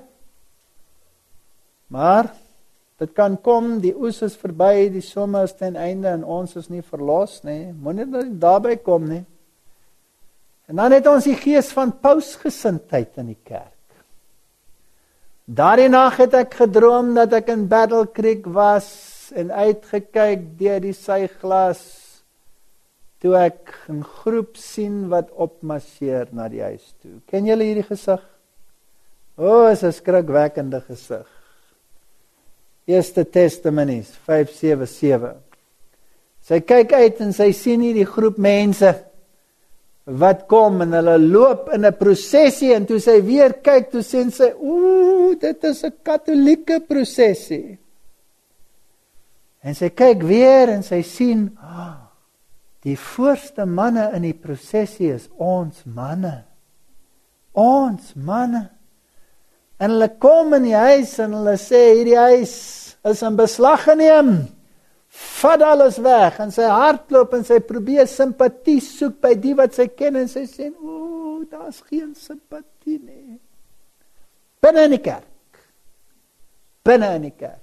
Maar dit kan kom, die oes is verby, die somme is ten einde en ons is nie verlos nie. Moenie dit daarby kom nie. En dan het ons die gees van pausgesindheid in die kerk. Daardie nag het ek gedroom dat ek in Battle Creek was en uitgekyk deur die syglas toe ek 'n groep sien wat opmarseer na die huis toe. Ken julle hierdie gesig? Is 'n skrikwekkende gesig. Eerste Testimonies 5:7. Sy kyk uit en sy sien hierdie groep mense wat kom en hulle loop in 'n prosessie en toe sy weer kyk, toe sien sy, dit is 'n Katolieke prosessie. En sy kyk weer en sy sien, die voorste manne in die prosessie is ons manne. Ons manne. En hulle kom in die huis en hulle sê, hierdie huis is in beslag geneem. Vat alles weg. En sy hardloop en sy probeer simpatie soek by die wat sy ken. En sy sê, daar's geen simpatie nie. Binne in die kerk. Binne in die kerk.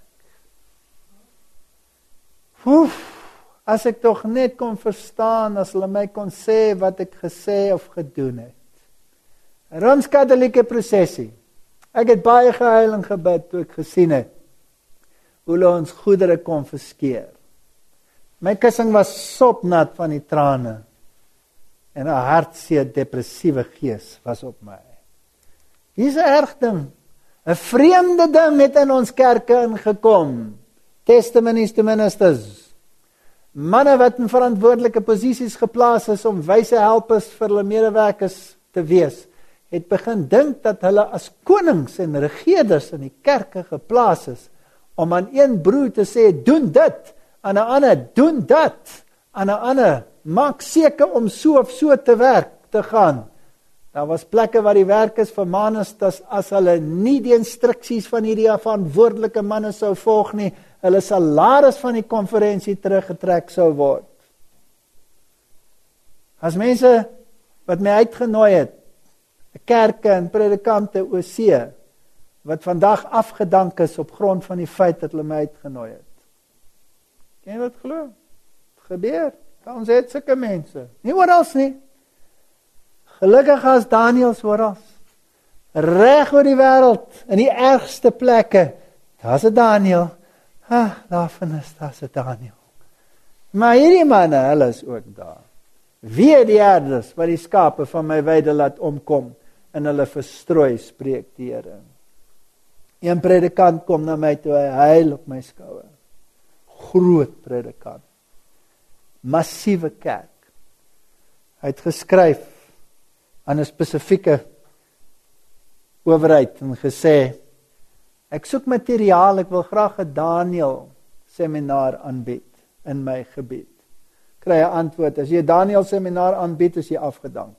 As ek tog net kon verstaan, as hulle my kon sê wat ek gesê of gedoen het. Rooms-Katolieke prosessie. Ek het baie gehuil en gebid toe ek gesien het hoe hulle ons goedere konfiskeer. My kussing was sopnat van die trane en 'n hartseer depressiewe gees was op my. Hier's 'n erg ding. 'n Vreemde ding het in ons kerke ingekom. Testimonies to ministers. Manne wat in verantwoordelike posisies geplaas is om wyse helpers vir hulle medewerkers te wees, het begin dink dat hulle as konings en regerders in die kerke geplaas is, om aan een broer te sê, doen dit, aan 'n ander, doen dat, aan 'n ander, maak seker om so of so te werk, te gaan. Daar was plekke waar die werkers vermaan is, as hulle nie die instruksies van hierdie verantwoordelike manne sou volg nie, hulle salaris van die konferensie teruggetrek sou word. As mense wat my uitgenooi het, kerke en predikante OC, wat vandag afgedank is op grond van die feit dat hulle my uitgenooi het. Ken jy wat glo? Het gebeur. Ons het sulke mense. Nie oral nie. Gelukkig as Daniels oral. Reg oor die wêreld, in die ergste plekke. Daar's 'n Daniel. Daar's 'n Daniel. Maar hierdie manne, hulle is ook daar. Wie die herders wat die skape van my weide laat omkom en hulle verstrooi, spreek die Here. Een predikant kom na my toe, hy huil op my skouer. Groot predikant. Massiewe kerk. Hy het geskryf aan 'n spesifieke owerheid en gesê, ek soek materiaal, ek wil graag 'n Daniel seminar aanbied in my gebied. Kry 'n antwoord, as jy 'n Daniel seminar aanbied, is jy afgedank.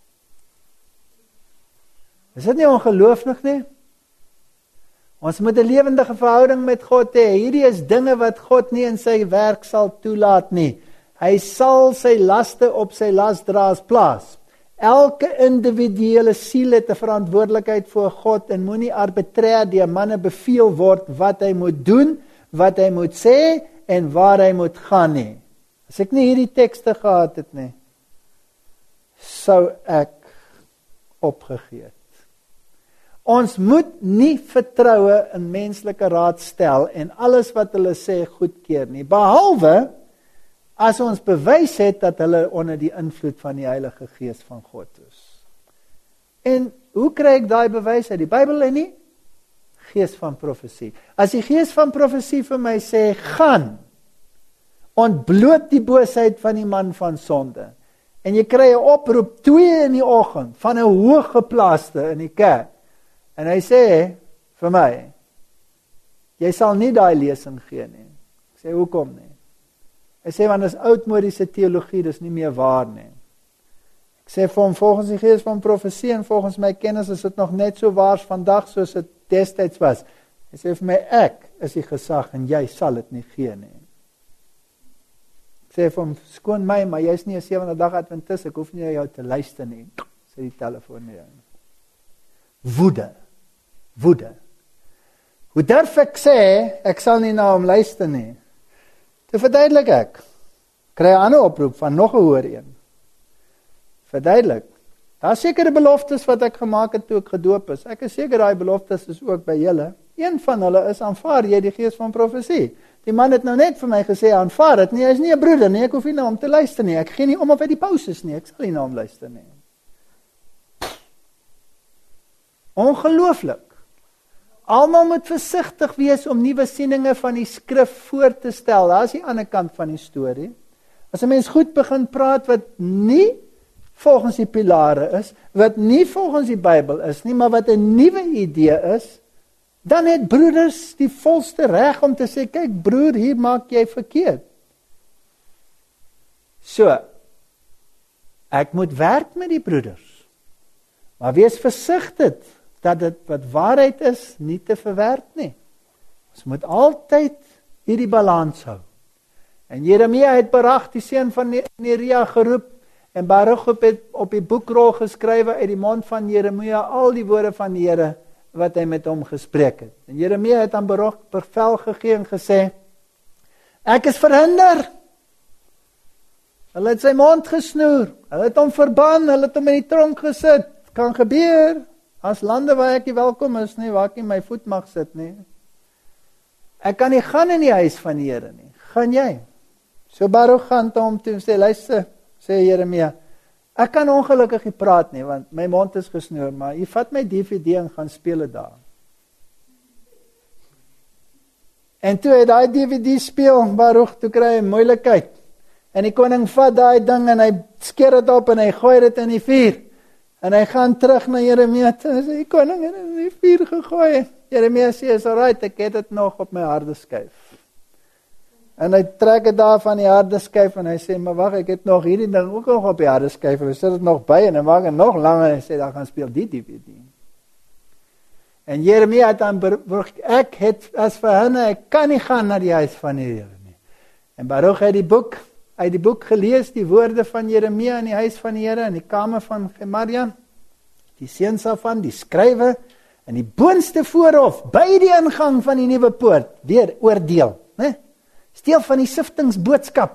Is dit nie ongelooflik nie? Ons moet 'n lewendige verhouding met God hê. Hierdie is dinge wat God nie in sy werk sal toelaat nie. Hy sal sy laste op sy lasdraers plaas. Elke individuele siel het 'n verantwoordelikheid voor God en moenie arbitrêr deur manne beveel word wat hy moet doen, wat hy moet sê en waar hy moet gaan nie. As ek nie hierdie tekste gehad het nie, sou ek opgegee het. Ons moet nie vertroue in menslike raad stel en alles wat hulle sê goedkeur nie, behalwe as ons bewys het dat hulle onder die invloed van die Heilige Gees van God is. En hoe kry ek daai bewys uit die Bybel en nie? Gees van profesie. As die Gees van profesie vir my sê, gaan, ontbloot die boosheid van die man van sonde. En jy kry 'n oproep 2 in die oggend van 'n hooggeplaaste in die kerk. En hy sê vir my, jy sal nie daai lesing gee nie. Ek sê, hoekom nie? Hy sê, want dit is oudmodiese teologie, dis nie meer waar nie. Ek sê vir hom, volgens die Gees van profesie en volgens my kennis is dit nog net so waar vandag soos dit destyds was. Hy sê vir my, ek is die gesag en jy sal dit nie gee nie. Ek sê vir hom, skoon my, maar jy is nie 'n 7de dag Adventist, ek hoef nie na jou te luister nie. Sê die telefoon nie. Woede. Hoe durf ek sê, ek sal nie na hom luister nie. Toe verduidelik ek, kry 'n ander oproep van nog 'n hoër een. Verduidelik, Daar is sekere beloftes wat ek gemaak het toe ek gedoop is. Ek is seker daai beloftes is ook by julle. Een van hulle is, aanvaar jy die gees van profesie? Die man het nou net vir my gesê, aanvaar dit nie, hy is nie 'n broeder nie, ek hoef nie na hom te luister nie, ek gee nie om of hy die paus is nie, ek sal nie na hom luister nie. Ongelooflik. Almal moet versigtig wees om nuwe sieninge van die skrif voor te stel. Daar is die ander kant van die storie. As 'n mens goed begin praat wat nie volgens die pilare is, wat nie volgens die Bybel is nie, maar wat 'n nuwe idee is, dan het broeders die volste reg om te sê, kyk broer, hier maak jy verkeerd. So, ek moet werk met die broeders, maar wees versigtig dat dit wat waarheid is, nie te verwerp nie. Ons moet altyd hierdie balans hou. En Jeremia het Barag, die seun van Neria, geroep, en Barag het op die boekrol geskrywe uit die mond van Jeremia al die woorde van die Here wat hy met hom gespreek het. En Jeremia het aan Barag bevel gegee en gesê, ek is verhinder. Hulle het sy mond gesnoer, hulle het hom verban, hulle het hom in die tronk gesit. Kan gebeur, as lande waar ek nie welkom is nie, waar ek nie my voet mag sit nie. Ek kan nie gaan in die huis van die Here nie. Gaan jy? So Barag gaan te hom toe en sê, luister, sê Jeremia, ek kan ongelukkig nie praat nie, want my mond is gesnoer, maar jy vat my DVD en gaan speel het daar. En toe hy daai DVD speel, Barag, toe kry hy moeilikheid. En die koning vat daai ding en hy skeer dit op en hy gooi dit in die vuur. En hy gaan terug na Jeremia toe en sê, die koning het in die vuur gegooi. Jeremia sê, is alright, ek het dit nog op my harde skyf. En hy trek dit daar van die harde skyf en hy sê, maar wag, ek het nog hierdie ding ook nog op die harde skyf, en hy sit dit nog by en hy maak het nog langer en hy sê, daar gaan speel die DVD. En Jeremia het dan, ek het as verhinder, ek kan nie gaan na die huis van die Here nie. En Barag het uit die boek gelees, die woorde van Jeremia in die huis van die Here, in die kamer van Gemaria, die seun Safan, die skrywe, in die boonste voorhof, by die ingang van die nuwe poort, weer oordeel, né? Steel van die siftingsboodskap.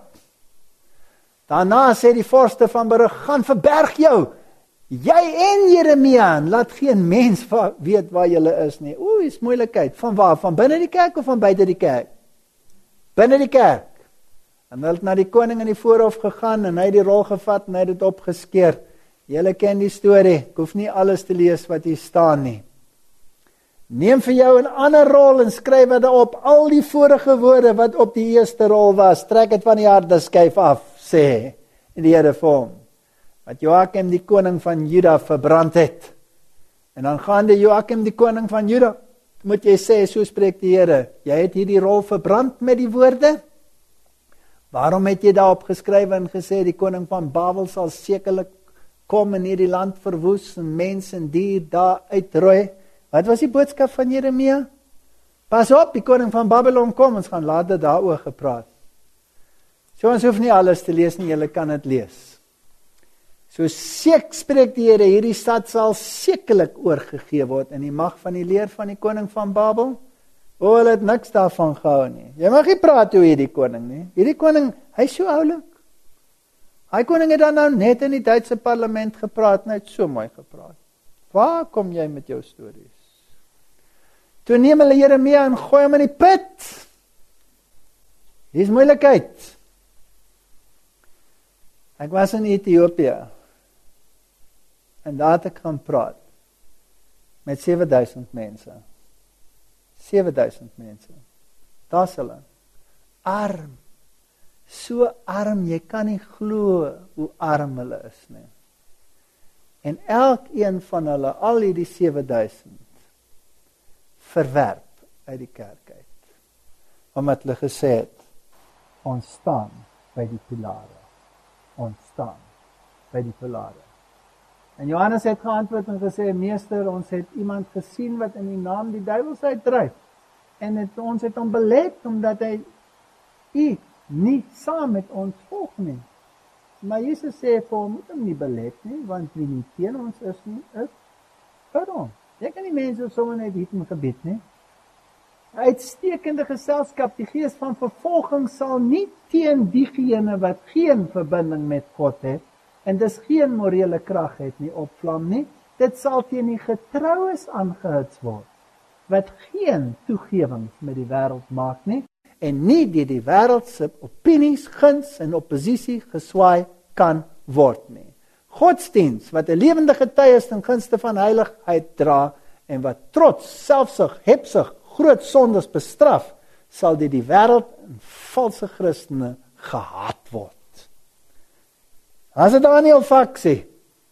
Daarna sê die vorste van Barag, gaan verberg jou, jy en Jeremia, laat geen mens weet waar julle is nie. Is moeilikheid, van waar? Van binne die kerk of van buite die kerk? Binne die kerk. En hulle het na die koning in die voorhof gegaan, en hy het die rol gevat, en hy het dit opgeskeer. Julle ken die storie, ek hoef nie alles te lees wat hier staan nie. Neem vir jou 'n ander rol, en skryf dit op, al die vorige woorde wat op die eerste rol was, trek dit van die harde skyf af, sê die Here vir hom, wat Joakim die koning van Juda verbrand het. En dan gaan die Joakim die koning van Juda, moet jy sê, so spreek die Here, jy het hierdie rol verbrand met die woorde, waarom het jy daarop geskryf en gesê, die koning van Babel sal sekerlik kom en hierdie land verwoes, en mens en dier daar uitroei? Wat was die boodskap van Jeremia? Pas op, die koning van Babylon kom, ons gaan later daaroor gepraat. So ons hoef nie alles te lees nie, julle kan dit lees. So spreek die Here, hierdie stad sal sekerlik oorgegee word in die mag van die leer van die koning van Babel. Hulle het niks daarvan gehou nie. Jy mag nie praat oor hierdie koning nie. Hierdie koning, hy is so oulik. Hy koning het dan nou net in die Duitse parlement gepraat, en hy het so mooi gepraat. Waar kom jy met jou stories? Toe neem hulle Jeremia en gooi hom in die put. Hier is moeilikheid. Ek was in Ethiopië, en daar het ek gaan praat met 7000 mense. 7000 mense. Daar is hulle. Arm. So arm, jy kan nie glo hoe arm hulle is nie. En elkeen van hulle, al die 7000, verwerp uit die kerk uit. Omdat hulle gesê het, ons staan by die pilare. Ons staan by die pilare. En Johannes het geantwoord en gesê, meester, ons het iemand gesien wat in die naam die duiwels uitdryf. En ons het hom belet, omdat hy nie saam met ons volg nie. Maar Jesus sê vir hom, moet hom nie belet nie, want wie nie teen ons is nie, is vir hom. Jy kan die mense sommer net hier in gebed nie. Uitstekende geselskap, die gees van vervolging sal nie teen diegene wat geen verbinding met God het, en dis geen morele krag het nie opvlam nie, dit sal teen die getroues aangehits word, wat geen toegewings met die wêreld maak nie, en nie deur die wêreld se opinies, guns en oppositie geswaai kan word nie. Godsdiens wat 'n lewende getuie is ten gunste van heiligheid dra, en wat trots, selfsug, hebsug, groot sondes bestraf, sal deur die wêreld en valse Christene gehaat word. As dit Daniël faksie.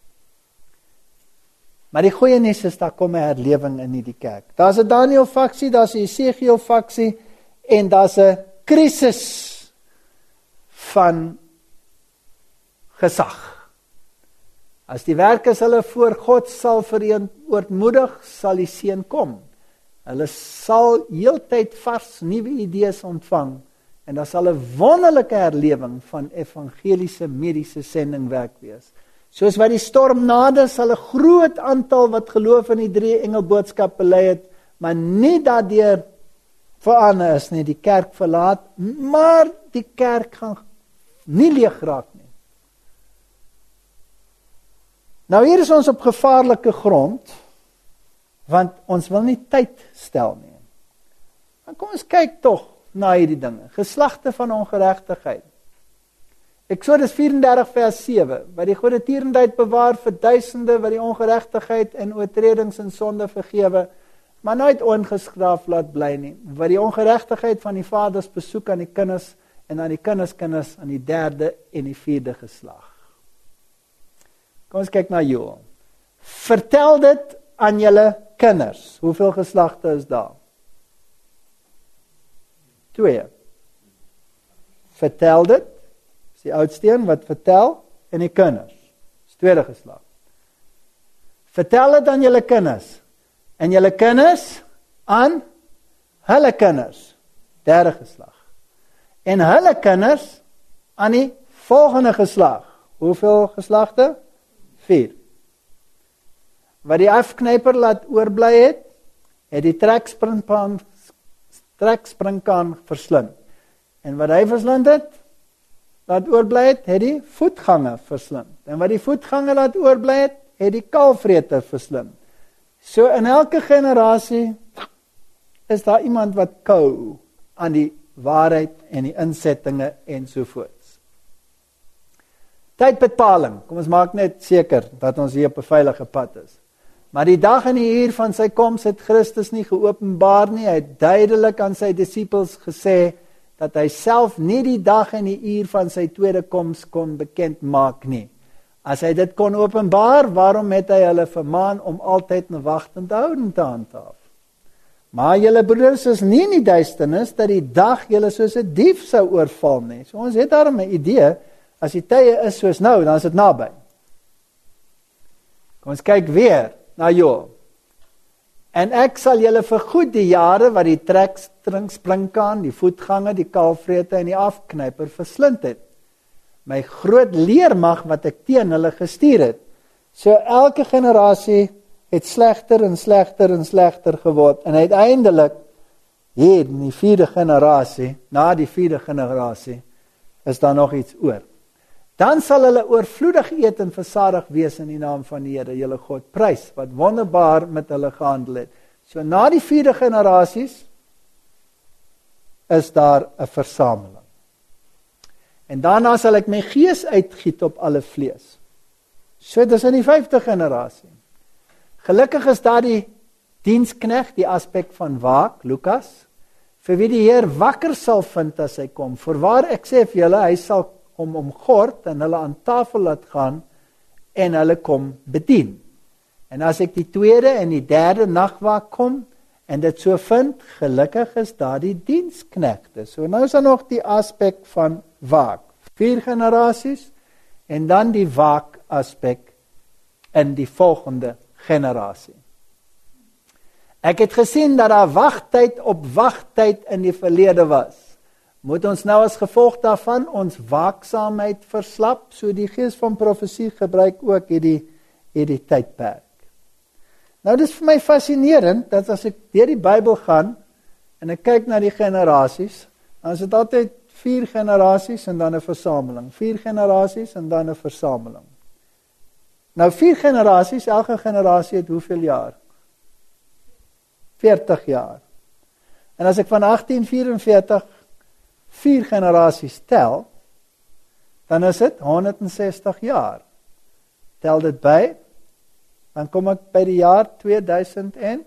Maar die goeie nuus is, daar kom 'n herlewing in die kerk. Daar's 'n Daniël faksie, daar's 'n Jesegiel faksie, en daar's 'n krisis van gesag. As die werkers hulle voor God sal verootmoedig, sal die seën kom. Hulle sal heeltyd vars nuwe idees ontvang, en daar sal 'n wonderlike herlewing van evangeliese mediese sendingwerk wees. Soos wat die storm nader, sal 'n groot aantal wat geloof in die 3 engelboodskap bely het, maar nie daardeur verander is nie, die kerk verlaat, maar die kerk gaan nie leeg raak nie. Nou hier is ons op gevaarlike grond, want ons wil nie tyd stel nie. Maar kom ons kyk tog na hierdie dinge. Geslagte van ongeregtigheid. Eksodus 34 vers 7, wat die goeie tierenheid bewaar vir duisende, wat die ongeregtigheid en oortredings en sonde vergewe, maar nooit ongestraf laat bly nie, wat die ongeregtigheid van die vaders besoek aan die kinders, en aan die kinderskinders, aan die 3de en die 4de geslag. Kom ons kyk na Joël. Vertel dit aan julle kinders. Hoeveel geslagte is daar? 2. Vertel dit, is die oudste een wat vertel, en die kinders, is 2de geslag. Vertel dit aan julle kinders, en julle kinders aan hulle kinders, 3de geslag. En hulle kinders aan die volgende geslag. Hoeveel geslagte? 4. Wat die afknyper laat oorbly het die trekspringkaan verslind. En wat hy verslind het, laat oorbly het die voetganger verslind. En wat die voetganger laat oorbly het die kalfvreter verslind. So in elke generasie is daar iemand wat kou aan die waarheid en die insettinge ensovoorts. Tydbepaling, kom ons maak net seker dat ons hier op 'n veilige pad is. Maar die dag en die uur van sy koms het Christus nie geopenbaar nie. Hy het duidelik aan sy disippels gesê dat hy self nie die dag en die uur van sy tweede koms kon bekend maak nie. As hy dit kon openbaar, waarom het hy hulle vermaan om altyd 'n wagtende houding te handhaaf? Maar julle broeders is nie in die duisternis, dat die dag julle soos 'n dief sou oorval nie. So ons het daarom 'n idee, as die tye is soos nou, dan is dit naby. Kom ons kyk weer na Joël. En ek sal julle vergoed die jare wat die trekspringkaan, die voetganger, die kalfvrete en die afknyper verslind het. My groot leermag wat ek teen hulle gestuur het. So elke generasie het slegter en slegter en slegter geword. En uiteindelik, hier in die 4de generasie, na die 4de generasie, is daar nog iets oor. Dan sal hulle oorvloedig eet en versadig wees in die naam van die Here, julle God prys, wat wonderbaar met hulle gehandel het. So na die 4de generasies, is daar 'n versameling. En daarna sal ek my gees uitgiet op alle vlees. So dis in die 5de generasie. Gelukkig is daar die diensknegt, die aspek van waak, Lukas, vir wie die Heer wakker sal vind as hy kom. Voorwaar ek sê vir julle, hy sal om omgord en hulle aan tafel laat gaan en hulle kom bedien. En as ek die 2de en die 3de nagwaak kom en dit so vind, gelukkig is daar die diensknegte. So nou is daar nog die aspek van waak. 4 generasies en dan die waak aspek in die volgende generasie. Ek het gesien dat daar wagtyd op wagtyd in die verlede was. Moet ons nou as gevolg daarvan ons waaksaamheid verslap, so die gees van profesie gebruik ook hierdie tydperk. Nou dis vir my fascinerend, dat as ek deur die Bybel gaan, en ek kyk na die generasies, dan is dit altyd 4 generasies en dan 'n versameling, 4 generasies en dan 'n versameling. Nou 4 generasies, elke generasie het hoeveel jaar? 40 jaar. En as ek van 1844 4 generasies tel, dan is dit 160 jaar. Tel dit by, dan kom ek by die jaar 2004.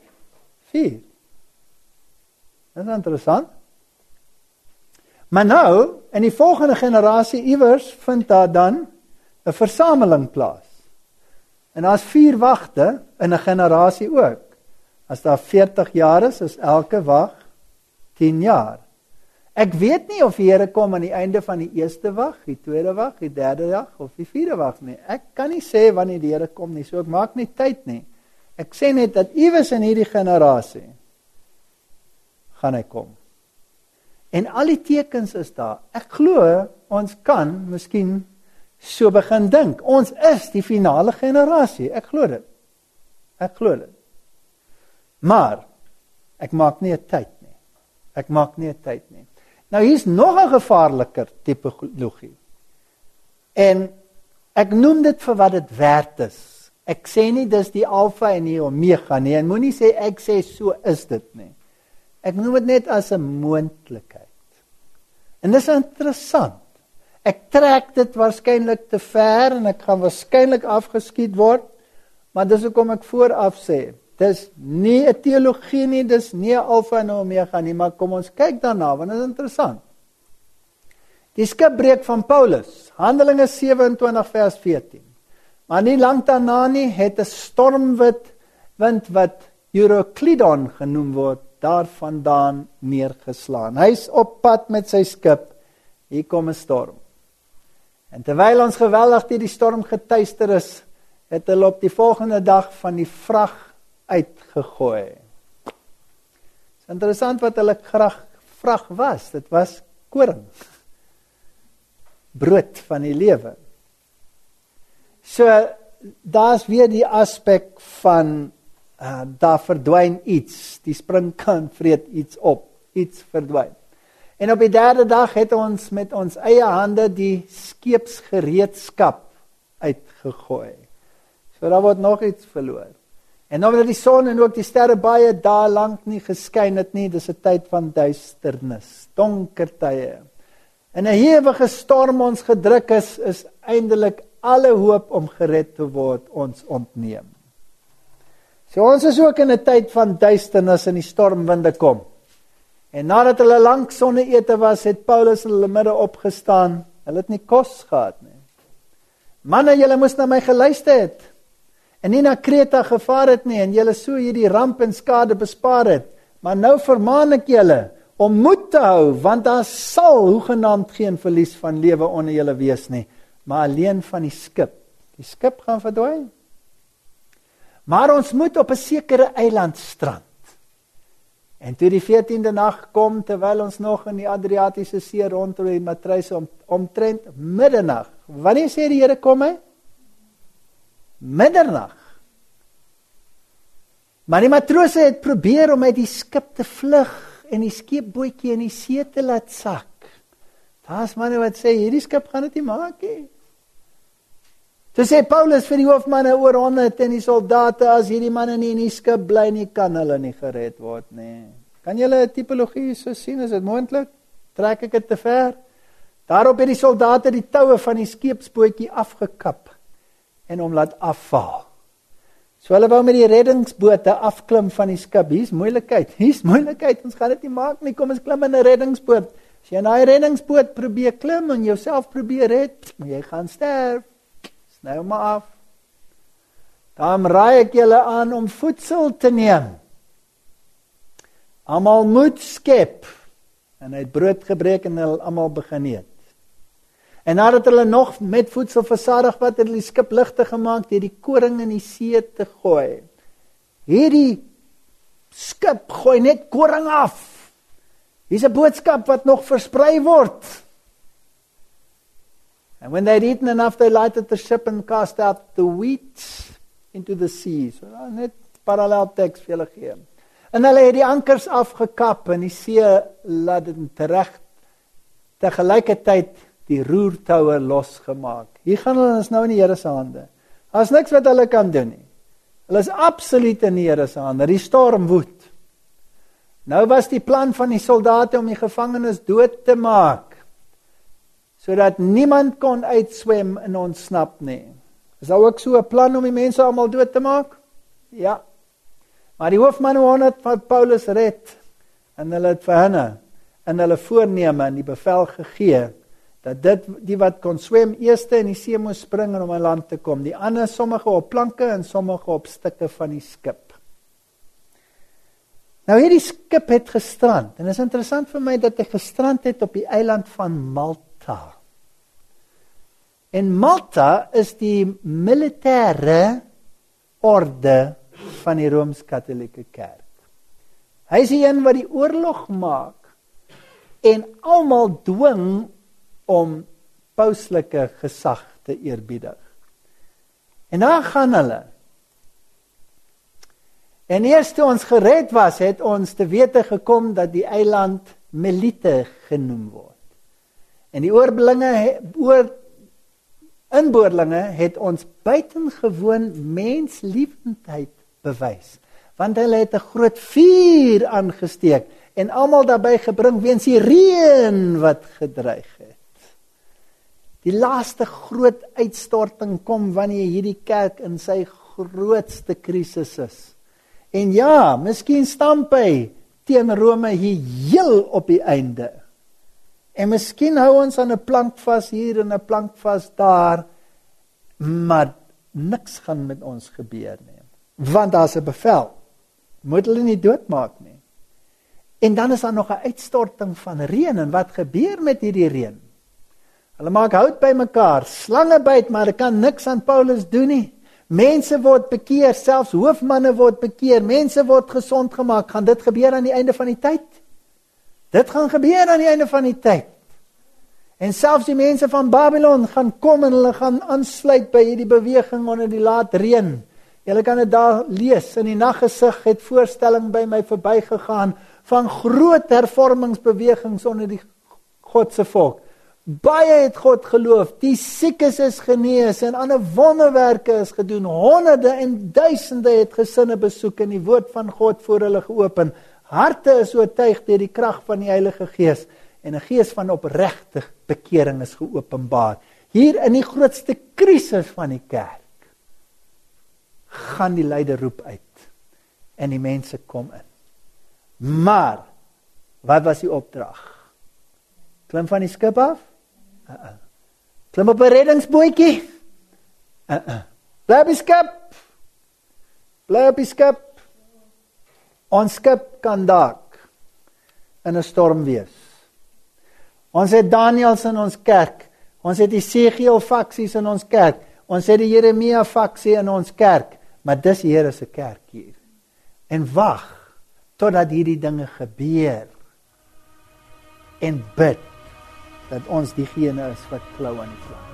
Dit is interessant. Maar nou, in die volgende generasie iewers, vind daar dan 'n versameling plaas. En daar's 4 wagte in 'n generasie ook. As daar 40 jaar is elke wag 10 jaar. Ek weet nie of die Here kom aan die einde van die eerste wag, die tweede wag, die derde wag of die vierde wag nie. Ek kan nie sê wanneer die Here kom nie, so ek maak nie tyd nie. Ek sê net dat iewers in hierdie generasie gaan hy kom. En al die tekens is daar. Ek glo ons kan miskien so begin dink. Ons is die finale generasie. Ek glo dit. Ek glo dit. Maar ek maak nie 'n tyd nie. Ek maak nie 'n tyd nie. Nou hier's nog 'n gevaarliker tipologie. En ek noem dit vir wat dit werd is. Ek sê nie dis die alfa en die omega nie. En moenie sê ek sê so is dit nie. Ek noem dit net as 'n moontlikheid. En dis interessant. Ek trek dit waarskynlik te ver en ek gaan waarskynlik afgeskiet word, maar dis hoekom ek vooraf sê, dis nie 'n teologie nie, dis nie 'n alfa en omega nie, maar kom ons kyk daarna, want dit is interessant. Die skipbreek van Paulus, Handelinge 27 vers 14. Maar nie lank daarna nie, het 'n stormwind wat Euroclydon genoem word, daarvandaan neergeslaan. Hy's op pad met sy skip, hier kom 'n storm. En terwyl ons geweldig deur die storm getuister is, het hulle op die volgende dag van die vrag uitgegooi. Dit is interessant wat hulle vrag was. Dit was koring. Brood van die lewe. So, daar's weer die aspek van daar verdwyn iets. Die springkaan vreet iets op. Iets verdwyn. En op die 3de dag het ons met ons eie hande die skeepsgereedskap uitgegooi. So daar word nog iets verloor. En omdat die son en ook die sterre baie dae lank nie geskyn het nie, dis 'n tyd van duisternis, donker tye. En 'n hewige storm ons gedruk is eindelik alle hoop om gered te word ons ontneem. So ons is ook in 'n tyd van duisternis en die stormwinde kom. En nadat hulle lank sonneete was, het Paulus in hulle midde opgestaan. Hulle het nie kos gehad nie. Manne, julle moes na my geluister het. En nie na Kreta gevaar het nie, en julle so hierdie ramp en skade bespaar het. Maar nou vermaan ek julle om moed te hou, want daar sal hoegenaamd geen verlies van lewe onder julle wees nie, maar alleen van die skip. Die skip gaan verdwyn. Maar ons moet op 'n sekere eiland strand. En toe die 14de nag kom, terwyl ons nog in die Adriatiese See rondom die matryse omtrent middernag. Wanneer sê die Here kom hy? Middernag. Maar die matrose het probeer om uit die skip te vlug en die skeepbootjie in die see te laat sak. Daar's manne wat sê, hierdie skip gaan dit nie maak nie. Toe sê Paulus vir die hoofmanne oor 100 en die soldate, as hierdie manne nie in die skip bly nie, kan hulle nie gered word nie. Kan julle 'n tipologie so sien, is dit moontlik? Trek ek dit te ver? Daarop het die soldate die toue van die skeepsbootjie afgekap en hom laat afval. So hulle wou met die reddingsbote afklim van die skip. Hier's moeilikheid, ons gaan dit nie maak nie, kom ons klim in 'n reddingsboot. As jy in 'n reddingsboot probeer klim en jouself probeer red, jy gaan sterf. Nou maar af. Dan raai ek julle aan om voedsel te neem. Almal moet skep. En hy het brood gebreek en hulle almal begin eet. En nadat hulle nog met voedsel versadig wat, het hulle die skip ligte gemaak deur die koring in die see te gooi. Hierdie skip gooi net koring af. Hier's 'n boodskap wat nog versprei word. And when they'd eaten enough, they lighted the ship and cast out the wheat into the sea. So net parallel teks vir julle gee. En hulle het die ankers afgekap en die see laat dit tegelykertyd die roertoue losgemaak. Hier gaan ons nou in die Here se hande. Daar's niks wat hulle kan doen nie. Hulle is absoluut in die Here se hande. Die storm woed. Nou was die plan van die soldate om die gevangenes dood te maak, sodat niemand kon uitswem en ontsnap nie. Is daar ook so 'n plan om die mense almal dood te maak? Ja. Maar die hoofman wou net van Paulus red, en hulle het vir hulle voorneme en die bevel gegee, dat die wat kon swem eerste in die see moes spring om aan land te kom. Die ander, sommige op planke en sommige op stukke van die skip. Nou hierdie skip het gestrand, en het is interessant vir my dat hy gestrand het op die eiland van Malta. En Malta is die militêre orde van die Rooms-Katholieke Kerk. Hy is die een wat die oorlog maak en almal dwing om pauslike gesag te eerbiedig. En daar gaan hulle. En eers toe ons gered was, het ons te wete gekom dat die eiland Melite genoem word. En die inboorlinge het ons buitengewoon menslievendheid bewys. Want hulle het 'n groot vuur aangesteek en almal daarbey gebring weens die reën wat gedreig het. Die laaste groot uitstorting kom wanneer hierdie kerk in sy grootste krisis is. En ja, miskien stamp hy teen Rome hier heel op die einde. En miskien hou ons aan 'n plank vas hier en 'n plank vas daar, maar niks gaan met ons gebeur nie. Want daar's 'n bevel. Moet hulle nie doodmaak nie. En dan is daar nog 'n uitstorting van reën. En wat gebeur met hierdie reën? Hulle maak hout bymekaar, slange byt, maar hulle kan niks aan Paulus doen nie. Mense word bekeer, selfs hoofmanne word bekeer, mense word gesond gemaak. Gaan dit gebeur aan die einde van die tyd? Dit gaan gebeur aan die einde van die tyd. En selfs die mense van Babylon gaan kom en hulle gaan aansluit by hierdie beweging onder die laat reën. Julle kan dit daar lees. In die naggesig het voorstelling by my verbygegaan van groot hervormingsbewegings onder die Godse volk. Baie het God geloof, die siekes is genees en ander wonderwerke is gedoen. Honderde en duisende het gesinne besoek en die woord van God voor hulle geopen. Harte is oortuig deur die krag van die Heilige Gees en 'n gees van opregte bekering is geopenbaar. Hier in die grootste krisis van die kerk gaan die leier roep uit en die mense kom in. Maar wat was die opdrag? Klim van die skip af? Klim op 'n reddingsbootjie? Bly op die skip. Bly op die skip. Ons skip kan dalk in 'n storm wees. Ons het Daniëls in ons kerk. Ons het die Esegiel faksies in ons kerk. Ons het die Jeremia faksie in ons kerk. Maar dis die Here se kerk hier. En wag totdat hierdie dinge gebeur. En bid dat ons diegene is wat klou aan die vlam.